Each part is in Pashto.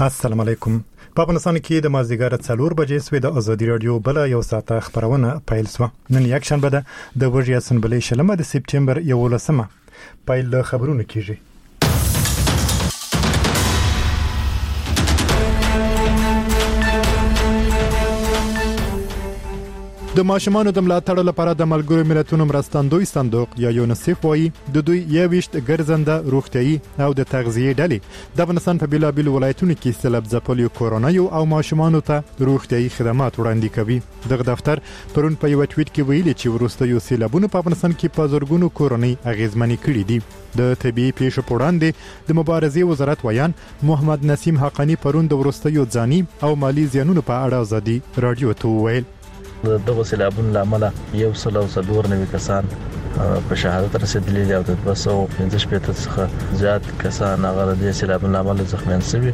السلام علیکم. په افغانستان کې د مازدیګر 4 بجې سوی د ازادي رادیو بل یو ساعت خبرونه پیل شو. نن یک شنبه ده د وژې اسمبلی شلمه د سپټمبر 11مه. پیل د خبرونه کیږي. د ماشومانو د ملاتړ لپاره د ملګرو ملتونو مرستندوی صندوق یا یونیسف وایي د دوی یويشت ګرځنده روغتيایي او د تغذیه ډلې د افغانستان په بیلابیل ولایتونو کې سلب ځپلیو کورونا او ماشومانو ته روغتيایي خدمات وړاندې کوي. دغه دفتر پرون په یو ټویټ کې ویلي چې وروستیو سیلابونو په افغانستان کې په زورګونو کورونی اغیزمنې کړې دي. د طبي پیښو په وړاندې د مبارزې وزارت ویان محمد نسیم حقانی پرون د وروستیو ځاني او مالی زیانونو په اړه ازادي رادیو ته وویل. دغه سیلابونو لامل 194 کسان په شهادت رسیدلي دي او د 215 څخه زیات کسان هغه د سیلابونو لامل زخمیان شوي.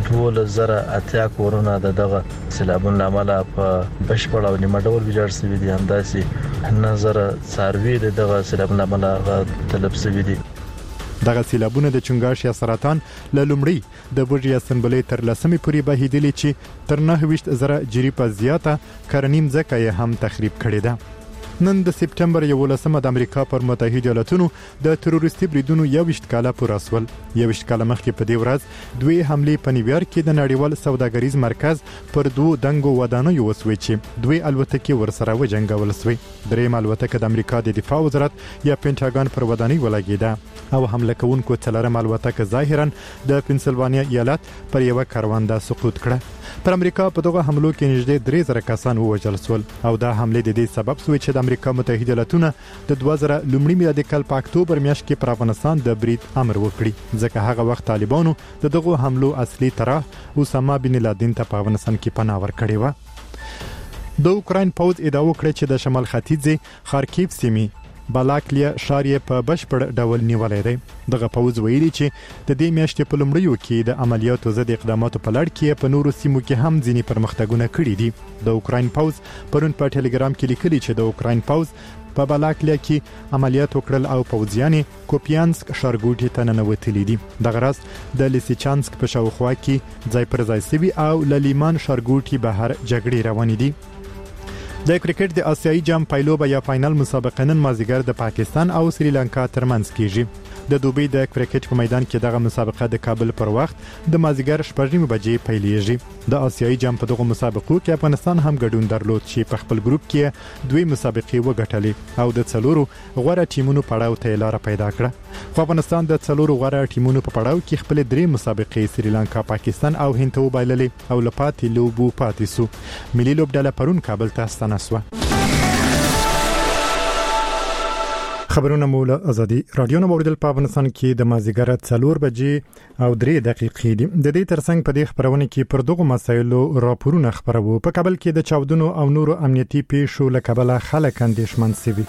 2008 کورونه دغه سیلابونو لامل په بشپړ او نیمه ډول ویجاړ شوي دي. همداسې نظر څاروي دغه سیلابونو لامل تلف شوي دي. دغه سیلابونه د چنګاش یا سرطان له لومړی د وژې اسمبلی تر لسمې پورې بهیدلي چې تر 9,000 جری په زیاته کرنیم ځکه یې هم تخریب کړی ده. نن د سپټمبر 11مه د امریکا پر متحده ایالاتونو د تروریستي بریدونو 21 کاله پوره شول. 21 کاله مخکې په دې ورځ دوی حمله په نیویارک کې د نړیوال سوداګریز مرکز پر دوه دنګو ودانیو وسوي چې دوی الوتکې ورسره وجنګول شوې. دریم الوتکه د امریکا د دفاع وزارت یا پینټاګون پر ودانۍ ولګیده او حمله کوونکو څلورم الوتکه ظاهرا د پنسلوانیا ایالت پر یو کارواندا سقوط کړه. پر امریکا په دغه حملو کې نږدې 3000 کسان ووژل شول او دا حمله د دې سبب شوې چې د امریکا متحده ایالاتونو د 2000 لومړي میلادي کال په اکتوبر میاشت کې پر افغانستان د برید امر وکړي ځکه هغه وخت طالبانو دغه حملو اصلي طرح اسامه بن لادن ته په افغانستان کې پناه ورکړې و. د اوکراین پوز ادعا وکړه چې د شمال ختیځ خارکیف سیمې بالاکلیا شاریه په بشپړ ډول نیولې ده. دغه پوز ویلي چې د دې میاشتې په لومړیو کې د عملیاتو ضد اقداماتو په لړ کې په نورو سیمو کې هم ځینې پرمختګونه کړي دي. د اوکراین پوز پرون په ټلګرام کې لیکلي چې د اوکراین پوز په بالاکلیا کې عملیات وکړل او پوځیان کوپیانسک ښارګوټي ته ننوتلي دي. دغه راز د لیسیچانسک په شاوخوا کې ځای پر ځای سوي او للیمان ښارګوټي بهر جګړې روانې دي. د کرکټ د آسیایي جام پایلوبه یا فائنل مسابقه نن مازیګر د پاکستان او سریلانکا ترمنځ کیږي. د دوبۍ د کرکټ په میدان کې دغه مسابقه د کابل پر وخت د مازیګر 6:30 بجې پیلېږي. د آسیایي جام په دغه مسابقو کې افغانستان هم ګډون درلود چې په خپل ګروپ کې دوی مسابقې وګټلې او د څلورو غوړه ټیمونو پړاو ته لار پیدا کړه. خو افغانستان د څلورو غوړه ټیمونو په پړاو کې خپل درې مسابقې سریلانکا، پاکستان او هند ته وبایللې او لپاتې لوبو پاتې سو. ملي لوبډله پرون کابل ته ستنه سو. خبرونه مول ازادي رادیو نو موریدل په افغانستان کې د مازیګر 4 بجې او 3 دقیقې دي. د دې ترڅنګ په دې خبرونه کې پر دغه مسایلو راپورونه خبرو. په کابل کې د چاودنو او نورو امنیتي پیښو له کبله خلک اندېښمن شوي.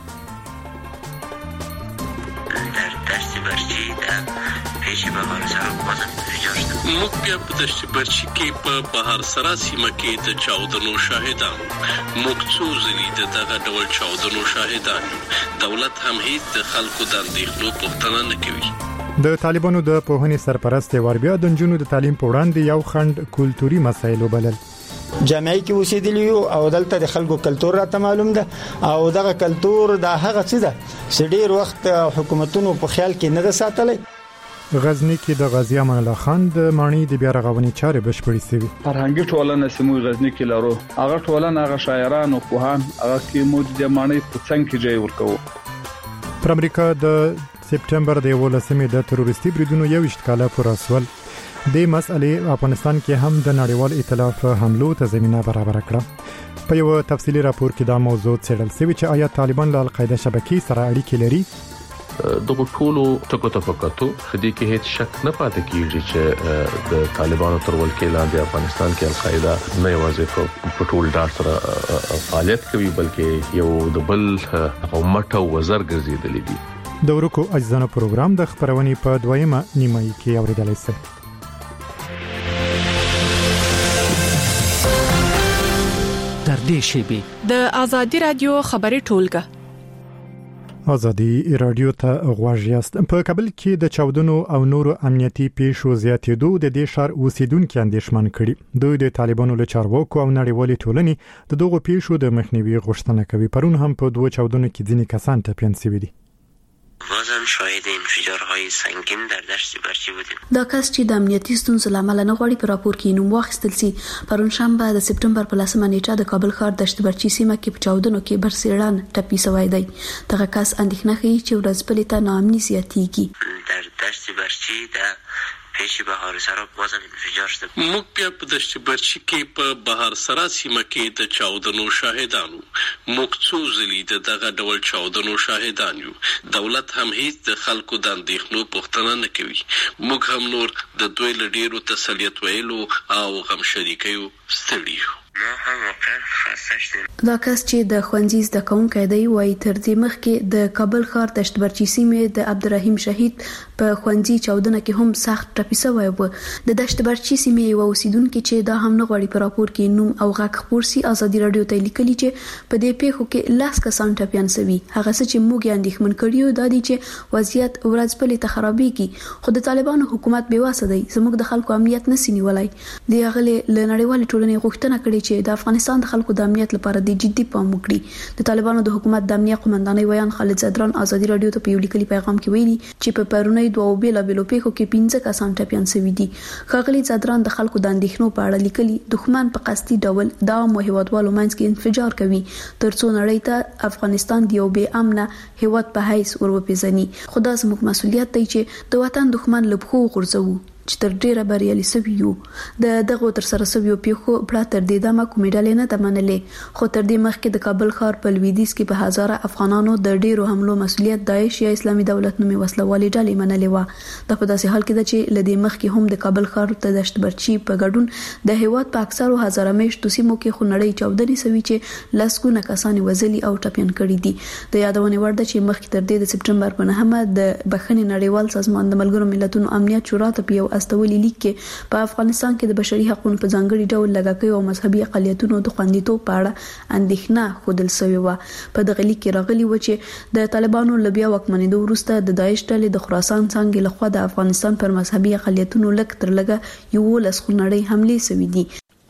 موږ بیا په دشت برچی کې په بهر سرا سیمه کې د چاودنو شاهدان. موږ څو ځلې دغه ډول چاودنو شاهدان. دولت هم هیڅ د خلکو د اندېښنو پوښتنه نه کوي. د طالبانو د پوهنې سرپرست وربیا د نجونو د تعلیم په وړاندې یو خند کلتوري مسایل وبلل. جامعي کې اوسېدلی او دلته د خلکو کلتور راته معلوم ده او دغه کلتور د هغه څه ده چې ډیر وخت حکومتونو په خیال کې نه ساتلی. غزنی کې د غازی امان الله خان د مانی د بیا رغونې چارې بشپړې شوې. فرهنګي ټولنه سموي غزنی کې لرو. هغه ټولنه هغه شاعران او پوهان هغه کې مو د مانی په څنګه کې ځای ورکوي. پر امریکا د سپټمبر د 11مې د تروریستي بریدونو 21 کاله پوره شول. د مسئلې افغانستان کې هم د نړیوال ائتلاف حملو ته زمينه برابر کړه. په یو تفصیلی راپور کې دا موضوع څېړل شوی چې آیا طالبان له القاعده شبکې سره اړیکې لري. دغه ټولو ټکو تفکاتو خدي کې هیڅ شک نه پاتې کیږي چې د طالبانو تر ولکې لاندې افغانستان کې القاعده نه یوازې په ټول ډار سره فعالیت کوي بلکې یو د بل امت او وزر ګرځیدلی دي. د ورکو اجزانه پروګرام د خبرونې په دویمه نیمه کې اوریدل شي. تر دې شی به د ازادي رادیو خبري ټولګه ازادي رادیو ته غواړی است په کابل کې د چاودنو او نورو امنیتي پیښو زیاتېدو د دې شهر اوسیدونکو اندېښمن کړي دوی د طالبانو له چارواکو او نړیوالې ټولنې د دغو پیښو د مخنیوي غوښتنه کوي پرون هم په دوه چاودنو کې ځینې کسان ټپیان شوي دي بازم شاهد انفجارهای سنگین در دشت برچی بودیم. دا کس چې د امنیتي ستونزو لامل نه غواړي په راپور کې نوم واخیستل سي پرون شنبه د سپټمبر په 10 نیټه د کابل ښار دشت برچی سیمه کې په چاودنو کې برسېړان ټپي شوی دی دغه کس اندېښنه کوي چې ورځ په لیته ناامني زیاتېږي در دشت برچی د پیش بهار سرا بازم انفجار شد. موږ بیا په دشت برچی کې په بهار سرا سیمه کې د چاودنو شاهدانو موږ څو ځلې دغه ډول چاودنو شاهدان یو دولت هم هیڅ د خلکو د اندېښنو پوښتنه نه کوي موږ هم نور د دوی له ډیرو تسلیت ویلو او غم شریکیو ستړي یو دا کس چې د خوندزي زده کوونکی دی وایي تر دې مخکې د کابل ښار دشت برچی سیمې د عبدالرحیم شهید په خوندزي چاودنه کې هم سخت ټپي شوی و د دشت برچی سیمې یو اوسیدونکو چې دا هم نه غواړي په راپور کې نوم او غږ خپور سي ازادي رادیو ته لیکلي چې په دې پیښو کې لاس کسان ټپيان شوي هغه څه چې موږ اندېښمن کړیو دا دي چې وضعیت ورځ په لیته خرابېږي خو د طالبانو حکومت بې واسه دی زموږ د خلکو امنیت نشي نیولای دی هغه له نړیوال ټولنې غوښتنه کړې چې د افغانستان د خلکو د امنیت لپاره د جدي پام وکړي د طالبانو د حکومت د امنیت قومندانۍ ویان خالد زدران ازادي رادیو ته په یو لیکلي پیغام کې ویلي چې په پرونی دوه بیلابېلو پیښو کې 15 کسان ټپيان شوي دي خالد زدران د خلکو د اندېښنو په اړه لیکلي دښمن په قصدي ډول د عامو هیوادوالو منځ کې انفجار کوي ترڅو نړۍ ته افغانستان د یو بې امنه هیواد په حیث وروپیژني خدا زموږ مسؤلیت دی چې د وطن دښمن له پښو غورځوو چې تر ډیره بریالي سوي یو د دغه تر سره سوي پیښو بل تر دې دمه کومې ډلې نه تمنلې خو تر دې مخکې د کابل ښار په لویدیځ کې په هزاره افغانانو د ډیرو حملو مسؤلیت داعش یا اسلامي دولت نومي وسلوالې ډلې منلې و د په داسې حال کې ده چې لدې مخکې هم د کابل ښار ته دشت برچی په ګډون د هیواد په اکثرو هزاره میشتو سیمو کې خنړې چاودنې سوي چې لاسګونه کسان وزلي او ټپيان کړي دي د یادونه ورده چې مخکې تر دې د سپټمبر په 9 د بخښنې نړیوال سازمان د ملګرو ملتونو امنیت شورا ته په استولي لیک کې په افغانستان کې د بشري حقوقو په ځانګړي ډول لګاکۍ او مذهبي اقلیتونو د خوندیتوب په اړه اندېښنه خوندل شوی و په دغه لیک کې راغلي و چې د طالبانو لبیا وکمنېدو وروسته د داعش ډلې د خراسان څنګه لخوا د افغانستان پر مذهبي اقلیتونو لک تر لګه یو لسخونړې حمله شوې دي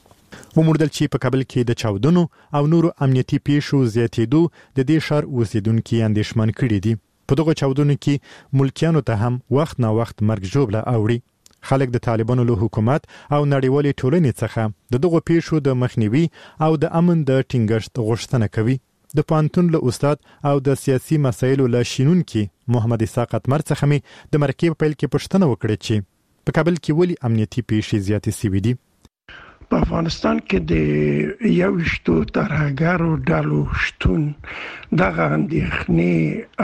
وموردل چې په کابل کې د چاودنو او نورو امنیتي پیښو زیاتېدو د دې شهر اوسیدونکو اندېښمن کړي دي په دغه چاودنو کې ملکیانو ته هم وخت نه وخت مرګ ژوبله اوړي خلک د طالبانو له حکومت او نړیوالې ټولنې څخه د دغو پیښو د مخنیوي او د امن د ټینګښت غوښتنه کوي د پانتون له استاد او د سیاسي مسایلو له شینونکي محمد اسحاق اتمر څخه می د مرکې په پیل کې پوښتنه وکړه چې په کابل کې ولې امنیتي پیښې زیاتې شوې دي په افغانستان کې د یوشتو ترهګرو ډلو شتون دغه اندېښنې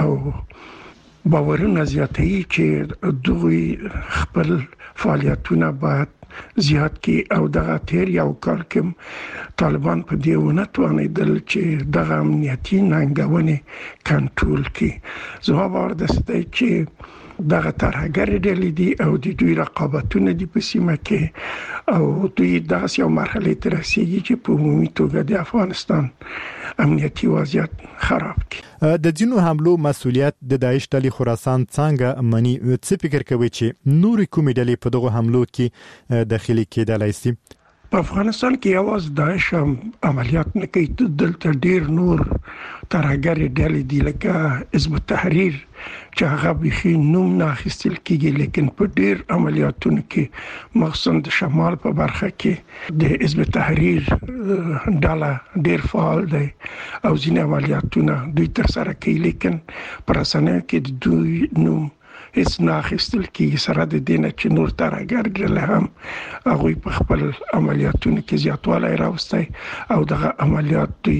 او باورونه زیاتوي چې دوی خپل فعالیتونه باید زیات کی او دغه تیر یو کال کې طالبان په دې ونه توانیدل چې دغه امنیتي ننګونې کنټرول کړي زه باور درته چې دغه ترهګر ډلې دي او د دوی رقابتونه دي په سیمه کې او دوی داسې یو مرحله ته رسیدي چې په عمومي توګه د افغانستان امنیتي وضعیت خراب کړي د ځینو حملو مسؤلیت د داعش ډلې خراسان څنګه منی څه فکر کوي چې نورې کومې ډلې په دغه حملو کې داخلي کېدلای شي په افغانستان کې یواز داعش عملیات نه کوي دلته ډیر نور ترهګر ډلې دي لکه حزب التحریر چې هغه به نوم نه اخیستل کېږي لیکن په ډیر عملیاتونو کې مخصوصا د شمال په برخه کې د حزب التحریر ډله ډیر فعال دی او ځینې عملیاتونه دوی تر سره کوي لیکن پر اسانه کې د دوی نوم هیڅ نه اخیستل کېږي سره د دې نه چې نور ترهګر ډلې هم هغوی په خپل عملیاتونو کې زیاتوالی راوستی او دغه عملیات دوی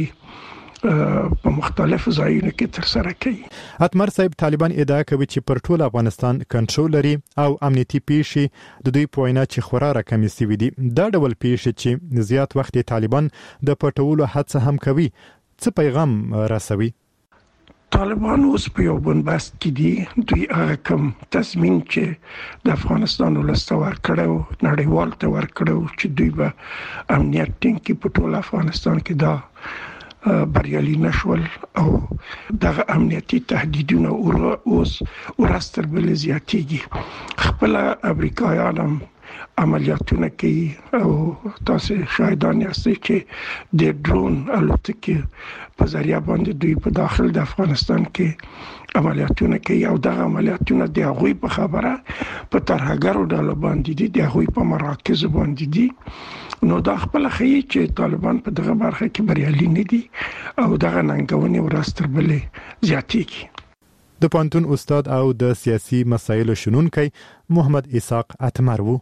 په مختلفو ځایونو کې تر سره کوي اتمر صاحب طالبان ادعا کوي چې پر ټول افغانستان کنټرول لري او امنیتي پیښې د دوی په وینا چې خورا راکمې شوي دي دا ډول پیښې چې زیات وخت طالبان د پټولو هڅه هم کوي څه پیغام رسوي طالبان اوس په یو بنبست کې دي دوی هغه کوم تضمین چې د افغانستان ولسته ورکړو نړیوال ته ورکړو چې دوی به امنیت ټینګ کړي په ټول افغانستان کې دا بریالي نشول او دغه امنیتي تهدیدونه اوس ورستر بل زیاتېږي. خپل امریکایانو عملیاتونه کوي او تاسو شاهدان یاستئ چې د ډرون الوتکې په ذریعہ باندې دوی په داخل د افغانستان کې عملیاتونه کوي او دغه عملیاتونه د هغوی په خبره په ترهګرو ډلو باندې دي، د هغوی په مراکزو باندې دي. نو دا خپل ښیي چې طالبان په دغه برخه کې بریالي نه دي او دغه ننګونې ورځ تر بلې زیاتېږي. د پوهنتون استاد او د سیاسي مسایلو شنونکی محمد اسحاق اتمر وو.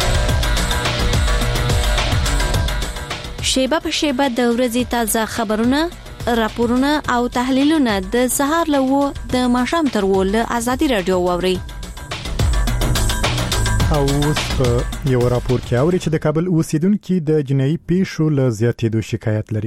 شیبه په شیبه د ورځې تازه خبرونه، راپورونه او تحلیلونه د سهار له و د ماښام تر و له ازادي رادیو واوري. او اوس په یو راپور کې اوري چې د کابل اوسیدونکو د جنایي پیښو له زیاتېدو شکایت لري.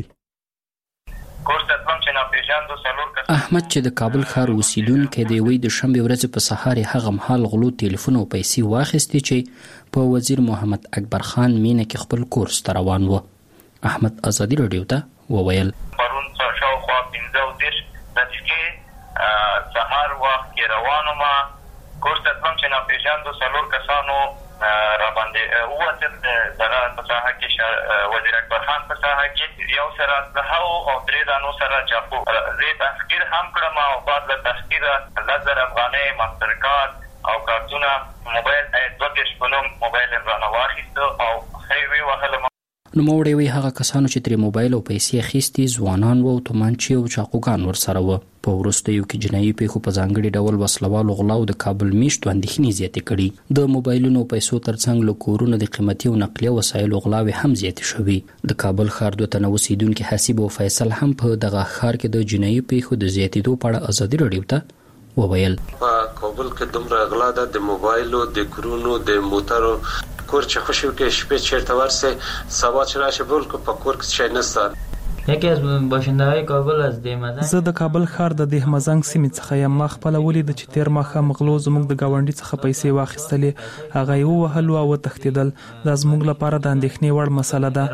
احمد چې د کابل ښار اوسیدونکو دی وی د شنبه ورځ په سهار هغه مهال غلو ټلیفون او پیسې واخیستي چې په وزیر محمد اکبر خان مینه کې خپل کورس ته روان و. احمد ازادي رادیو ته وویل پرون شاوخوا 15 دقیقې سهار وخت کې روانو ما کورس ته تلم چې ناپېژاندو څلور کسانو را باندې ووتل دغه په ساحه کې وزیر اکبر خان په ساحه کې یو سره اسلحه او درې دانو سره چاقو. زه تحقیر هم کړم او بعد له تحقیره 10,000 افغانۍ ماستر کارت او کارتونه موبایل 22 په نوم موبایل یې رانه واخیسته او ښه یې ووهلم. نوموړی وی هغه کسانو چې ترې موبایل او پیسې اخیستي ځوانان وو او تومانچې او چاقوګان ورسره وو. په وروستیو کې جنایي پیښو په ځانګړي ډول وسلوالو غلا او د کابل میشتو اندېښنې زیاتې کړي. د موبایلونو او پیسو ترڅنګ له کورونو د قیمتي او نقلیه وسایلو غلاوې هم زیاتې شوې. د کابل ښار 2 تنه اوسیدونکي حسیب او فیصل هم په دغه ښار کې د جنایي پیښو د زیاتېدو په اړه ازادي رادیو ته وویل. په کابل کې دومره غلا ده د موبایلو، د کورونو، د موټرو. کور چې خوشو کې شپې چیرته ورسه سبا چې راشه بول کو په کور کې شي نسته. یکی از باشنده‌های کابل از دیمزنګ. زه د کابل ښار د دیمزنګ سیمې څخه یم. ما خپل ولید چې تیر ماخه مغلو زموږ د گاونډي څخه پیسې واخیستلې، هغه یو وهلو او تښتیدل. دا زموږ لپاره د اندېښنې وړ مسله ده.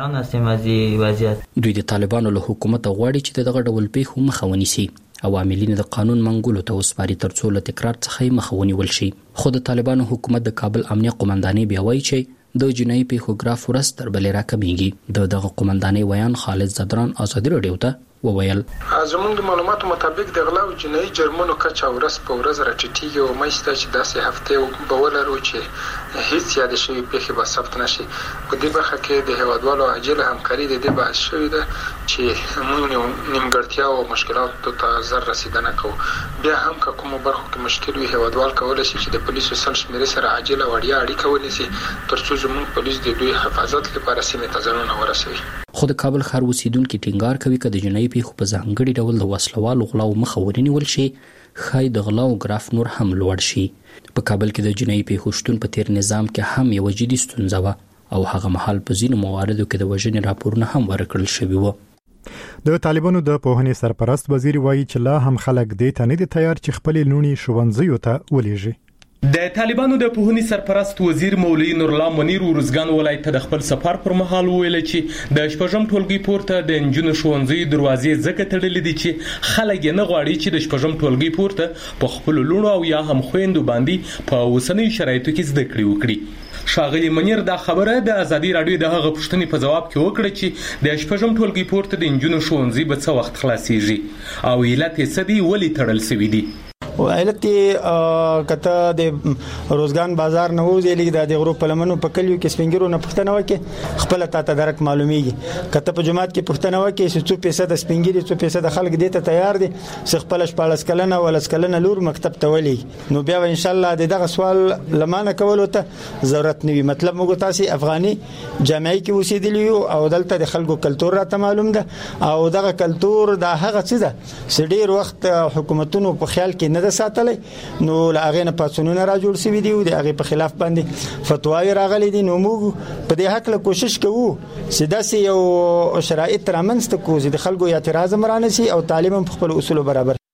دوی د طالبانو له حکومت غواړي چې دغه ډول پیښو مخه ونیسي. عواملین د قانون منګولو ته وسپاري ترڅو له تکرار څخه مخه ونیول شي. خو د طالبانو حکومت د کابل امنیه قومندانۍ بیا وایي چې د جنایي پیښو ګراف ورځ تر بلې راکمیږي. دغه قومندانۍ ویان خالد زدران ازادي رادیو ته وویل. زموږ د معلوماتو مطابق د غلا او جنایي جرمونو کچه ورځ په ورځ راټیټیږي او مېشته چې داسې هفته به ولرو چې هیڅ یاد شوی پیښه به ثبت نشي. په دې برخه کې د هیوادوالو عاجله همکاري د دې بحث شوې ده چې موږ نیمګړتیا او مشکلاتو ته زر رسیدنه کوو. بیا هم که کومو برخو کې مشکل وي هیوادوال کولی شي چې د پولیسو سل شمېرې سره عاجله وړیا اړیکه ونیسي ترڅو زموږ پولیس د دوی حفاظت لپاره سیمې ته ځانونه ورسوي. خو د کابل ښار اوسیدونکي ټینګار کوي چې د جنایي پیښو په ځانګړي ډول د وسلوالو غلاو مخه ونیول شي، ښایي د غلاو ګراف نور هم لوړ شي. په کابل کې د جنایي پیښو شتون په تیر نظام کې هم یو جدي ستونزه وه او هغه مهال په ځینو مواردو کې د وژنې راپورونه هم ورکړل شوي وو. د طالبانو د پوهنې سرپرست وزیر وایي چې لا هم خلک دې ته نه دي تیار چې خپل لونی ښوونځیو ته ولېږي. د طالبانو د پوهنې سرپرست وزیر مولوی نور الله منیر ورزګان ولایت ته د خپل سفر پر مهال ویل چې د شپږم ټولګي پورته د انجونو ښوونځي دروازې ځکه تړلې دي چې خلک یې نه غواړي چې د شپږم ټولګي پورته په خپل لونو او یا هم خويندو باندې په اوسنۍ شرایطو کې زده کړې وکړي. ښاغلي منیر دا خبره د ازادي رادیو د هغه پوښتنې په جواب کې وکړه چې د شپږم ټولګي پورته د انجونو ښوونځي به څه وخت خلاصيږي او علت یې څه دی ولې تړل شوی دی. علت کته د روزګان بازار نه وځي لګي د غروب په لمنو په کلیو کې سپینګرو نه پښتنه وکي خپل ته درک معلومیږي. کته په جماعت کې پښتنه وکي چې 2% سپینګری 2% خلک دې ته تیار دي چې خپل شپاړس کلنه ولس کلنه لور مکتب ته ولي. نو بیا ان شاء الله دغه سوال لمانه کولو ته ضرورت نوي. مطلب موږ تاسو افغاني جامعي کې اوسېدلی او دلته د خلکو کلچر راته معلوم ده او دغه کلچر د هغه څه ده چې ډیر وخت حکومتونو په خیال کې نه ساتلې. نو لاغې نه پاتونونه را جوړ شوي دي او د هغه په خلاف باندې فتواوی راغلي دي. نو موږ په دې حق له کوشش کوو چې داسې یو شرایط رامنځته کوو چې د خلکو اعتراض مرانه شي او تعلیم په خپل اصول برابر.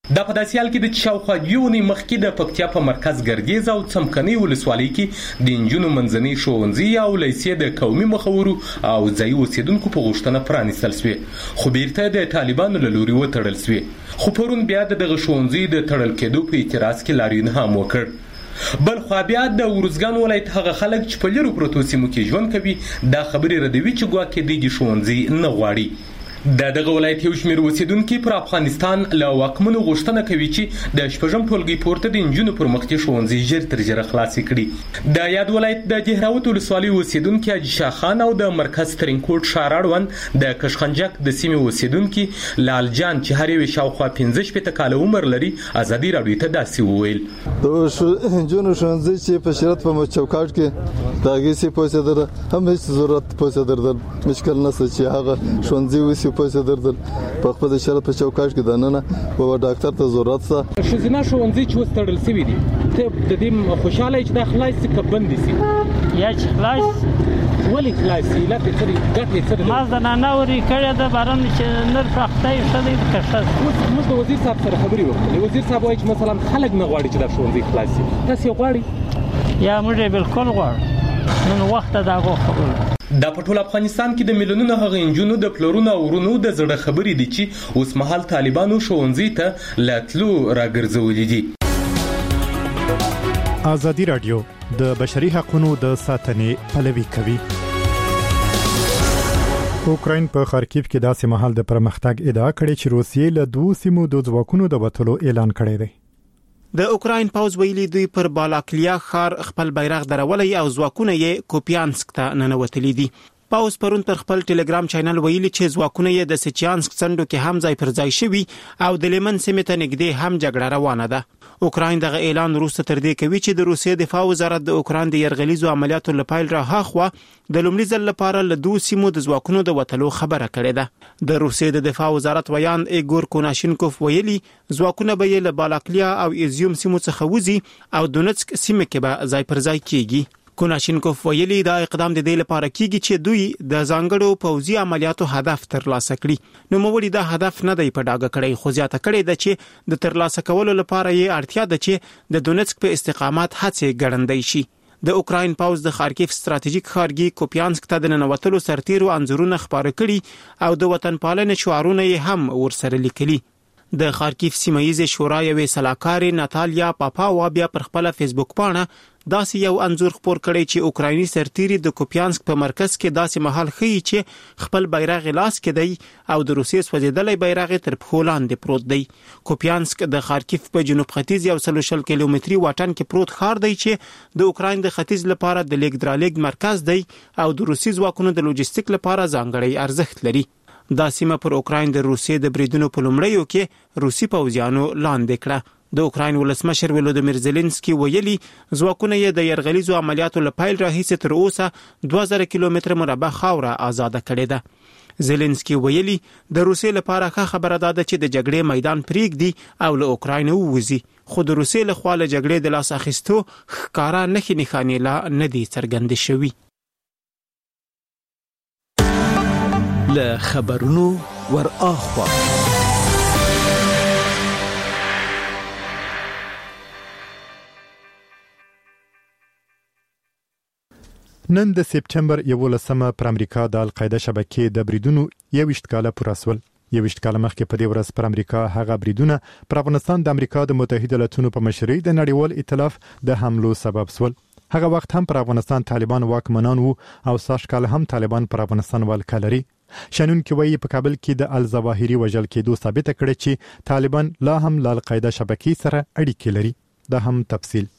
د پداسیال کې د شاوخوا یونی مخکې د پکتیا په مرکز ګرګیز او څمکني ولسوالۍ کې د انجونو منځني ښوونځي او لیسې د قومي مخورو او ځایي اوسیدونکو په غوښتنه پرانیستل شوې خو بیرته د طالبانو له لوري وتړل شوې خو پرون بیا د دغه ښوونځي د تړل کېدو په اعتراض کې لاریون هم وکړ بل خو بیا د ورزګان ولایت هغه خلک چې په لرو پرتو سیمو کې ژوند کوي دا خبرې ردوي چې ګواکې د ښوونځي نه غواړي دغه ولایت یو شمېر اوسیدونکي پر افغانستان له واکمنو غوښتنه کوي چې د شپږم ټولګي پورته د انجونو پر مخ کې ښوونځي ژر تر ژره خلاص کړي د یاد ولایت د دهراوت ولسوالۍ اوسیدونکي حاجي شاه خان او د مرکز ترینکوټ ښار اړوند د کشخنجک د سیمې اوسیدونکي لال جان چې هر یو شاوخوا 15 کاله عمر لري ازادي راډیو ته داسې وویل د انجونو ښوونځي چې په شرط په چوکاټ کې داګي سي پوسه در هم هیڅ ضرورت پوسه در مشکل نه چې هغه ښوونځي وسی پیسې دردل په خپل شرط په چوکاټ کې دننه و ډاکټر ته ضرورت سره شزینه ښوونځي چې وستړل سوي دي ته د دې خوشاله چې د خلاص څخه بند دي یا چې خلاص ولې خلاص لا په تری ګټې سره ما د نانوري کړه د باران چې نر فختای شته کښه موږ د وزیر صاحب سره خبرې وکړې وزیر صاحب وایي چې مثلا خلک نه غواړي چې د ښوونځي خلاص شي تاسو غواړئ یا موږ بالکل غواړو نن وخت دا خبره د پټول افغانستان کې د ملیونونو هغه انجونو د پلورونو او ورونو د زړه خبرې دي چې اوس مهال طالبانو ښوونځي ته لاتلو راګرځولې دي ازادي رادیو د بشري حقوقو د ساتنې پلوي کوي اوکراین په خارکیف کې داسې مهال د پرمختګ ادعا کړې چې روسیې له دوه سیمو د ځواکونو د وټلو اعلان کړی دی د اوکراین پوز ویلي دوی پر بالاکلیا ښار خپل بیرغ درولې او ځواکونه یې کوپیانسک ته ننوتلي دي پوز پرون پر خپل ټلګرام چینل ویلي چې ځواکونه یې د سچیانسک څنډو کې هم ځای پر ځای شوي او د لیمن سیمې ته نږدې هم جګړه روانه ده اوکراین دغه اعلان وروسته تر دې کوي چې د روسیې دفاع وزارت د اوکراین د يرغلیزو عملیاتو لپاره راهخوا د لومړي ځل لپاره له دوه سیمو د ځواکونو د وټلو خبره کړې ده د روسیې د دفاع وزارت ویان ایګور کوناشینکوف ویلي ځواکونه به یې له بالاکلیا او ایزیوم سیمو څخه وځي او دونتسک سیمه کې به ځای پر ځای کیږي کوناشینکوف ویلي دا اقدام د دې لپاره کیږي چې دوی د ځانګړو پوځي عملیاتو هدف ترلاسه کړي نو موږ دا هدف نه دی په ډاګه کړی خو زیاته کړی د چې د ترلاسه کولو لپاره یې اړتیا ده چې د دونتسک په استقامت هڅې ګړندۍ شي د اوکراین پوز د خارکیف ستراتیژیک ښارګي کوپیانسک ته د ننوتلو سرتیرو انځورونه خبره کړي او د وطن پالنې شعارونه یې هم ورسره لیکلي د خارکیف سیمایي شورا یوې سلاکارې ناتالیا پاپاوا بیا پر خپل فیسبوک پاڼه داسې یو انځور خپور کړی چې اوکرایني سرتیري د کوپیانسک په مرکز کې داسې محل ښیي چې خپل بیرغ لاس کې دی او د روسیې سوځېدلې بیرغ تر پښو لاندې پروت دی کوپیانسک د خارکیف په جنوب ختیځ یو 100 کیلومتري واټن کې پروت ښار دی چې د اوکراین د ختیځ لپاره د لیګدرالیګ مرکز دی او د روسي ځواکونو د لوجستیک لپاره ځانګړی ارزښت لري دا سیمه پر اوکراین د روسیې د بریدونو په لومړیو کې روسي پوځیانو لاندې کړه د اوکراین ولسمشر ولودیمیر زيلنسکي ویلي ځواکونه یې د يرغلیزو عملیاتو لپاره راهیسه تر اوسه 2000 کیلومتر مربع خاوره آزاد کړې ده زيلنسکي ویلي د روسیې لپاره ښه خبره ده چې د جګړې میدان پریږدي او له اوکراین ووځي خو د روسیې له خوا له جګړې د لاس اخیستو ښکارا نښې نښانې لا نه دي څرګندې شوي له خبرونو ور اخوا نن د سپټمبر 11 پر امریکا د القاعده شبکې د بریدونو 21 کاله پوره شول 21 کاله مخکې په دې ورځ پر امریکا هغه بریدونه پر افغانستان د امریکا د متحده ایالاتونو په مشرۍ د نړیوال ائتلاف د حملو سبب شول هغه وخت هم پر افغانستان طالبان واکمنان وو او ساش کال هم طالبان پر افغانستان ولکه لري شنن کې وایي په کابل کې د الظواهری وجل کېدو ثابت کړي چې طالبان لا هم له القاعده شبکې سره اړیکې لري دا هم تفصیل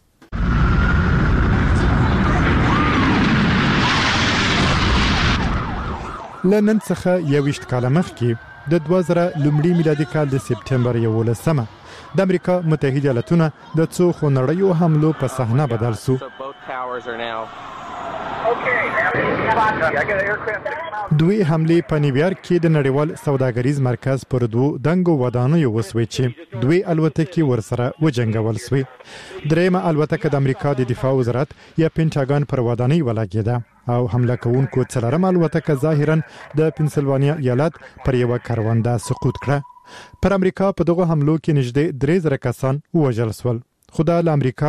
لنن څخه 21 کاله مخکې د 2000 لومړي میلادي کال د سپټمبر 11 د امریکا متحده ایالاتونه د څو خونړیو حملو په صحنه بدل شو دوی حمله په نیویارک کې د نړیوال سوداګریز مرکز پر دوه دنګو ودانیو وسوي چې دوی الوتکې ورسره وجنګول شوې درېمه الوتکه د امریکا د دفاع وزارت یا پینټاګون پر ودانۍ ولګېده او حمله کوونکو څلورم الوتکه ظاهرا د پنسلوانیا ایالت پر یو کاروانده سقوط کړه پر امریکا په دغه حملو کې نږدې 3000 کسان ووژل شول. خو د امریکا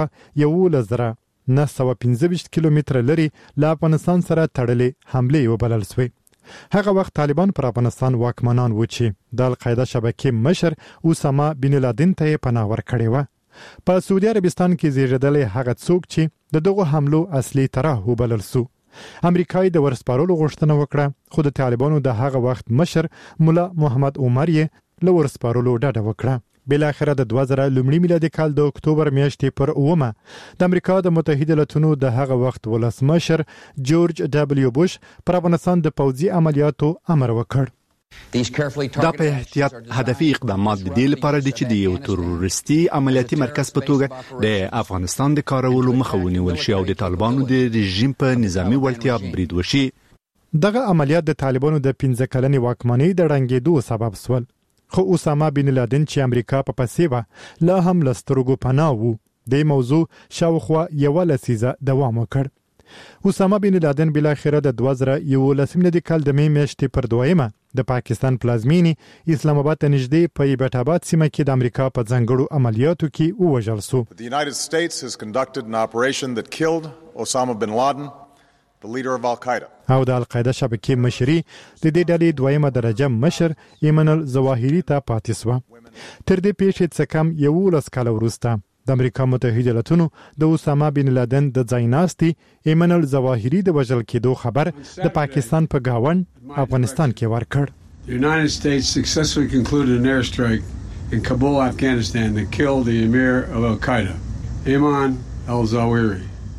11,915 کیلومتره لري له افغانستان سره تړلې حمله وبلل شوې. هغه وخت طالبان پر افغانستان واکمنان و چې د القاعده شبکې مشر اسامه بن لادن ته پناه ورکړې و. په سعودي عربستان کې زیږیدلې هغه څوک چې د دغه حملو اصلي طرح وبلل شو. امریکای د ورسپارلو غوښتنه وکړه خو د طالبانو د هغه وخت مشر مولا محمد عمر یې له ورسپارلو ډډه وکړه. بل اخره د 2000 لومړي میلادي کال د اکتوبر میاشتې پر 9 د امریکا د متحده ایالاتونو د هغه وخت ولسمشر جورج دبلیو بوش پر افغانستان د پوځي عملیاتو امر وکړ. دا په احتیاط هدفي اقدامات د دې لپاره دي چې د یو تروریستي عملیاتي مرکز په توګه د افغانستان د کارولو مخه ونیول شي او د طالبانو د رژیم په نظامی وړتیا برید وشي. دغه عملیات د طالبانو د 15 کلنې واکمنۍ د ړنګېدو سبب شول. خو اسامه بن لادن چې امریکا په پسیبه لا هم لسترګو پناه وو د موضوع شاوخوا یو لسیزه دوام وکړ. اسامه بن لادن بل اخره د 2011 میلادي کال د می میاشتې پر 2 د پاکستان پلازمینی اسلام آباد ته نږدې په ایبټ آباد سیمه کې د امریکا په ځنګړو عملیاتو کې ووژل شو. The United States has conducted an operation that killed Osama bin Laden, the leader of Al-Qaeda. او د القاعده شبکې مشري د دې ډلې دویمه درجه مشر ایمن الظواهری ته پاتې شو. تر دې پیښې څخه کم 11 کال وروسته د امریکا متحده ایالاتونو د اسامه بن لادن د ځایناستي ایمن الظواهری د وژل کېدو خبر د پاکستان په گاوند افغانستان کې ورکړ. The United States successfully concluded an airstrike in Kabul, Afghanistan that killed the emir of Al-Qaeda, Ayman al-Zawahiri.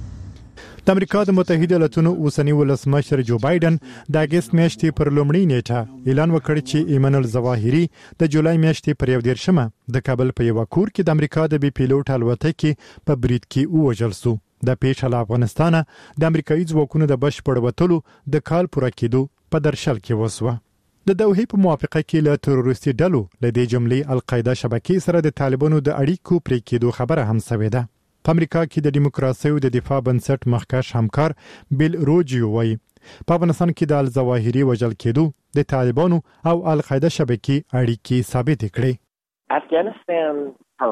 د امریکا د متحده ایالاتونو اوسنی ولسمشر جو بایدن د اگست میاشتې پر لومړۍ نیټه اعلان وکړ چې ایمن الظواهری د جولای میاشتې پر 11 د کابل په یو کور کې د امریکا د بي پیلوټ الوتکې په برید کې وژل شو. د پیښه له افغانستان د امریکایي ځواکونو د بشپړ وټلو د کال پوره کېدو په درشل کې وسوه. د دوحې په موافقه کې له تروریستي ډلو له دې جملې القاعده شبکې سره د طالبانو د اړیکو پرې کېدو خبره هم شوې ده. په امریکا کې د دیموکراسي او د دفاع بنسټ مخکښ همکار بیل روجیو وایي په افغانستان کې د الظواهری وژل کېدو د طالبانو او القاعده شبکې اړیکې ثابت کړې.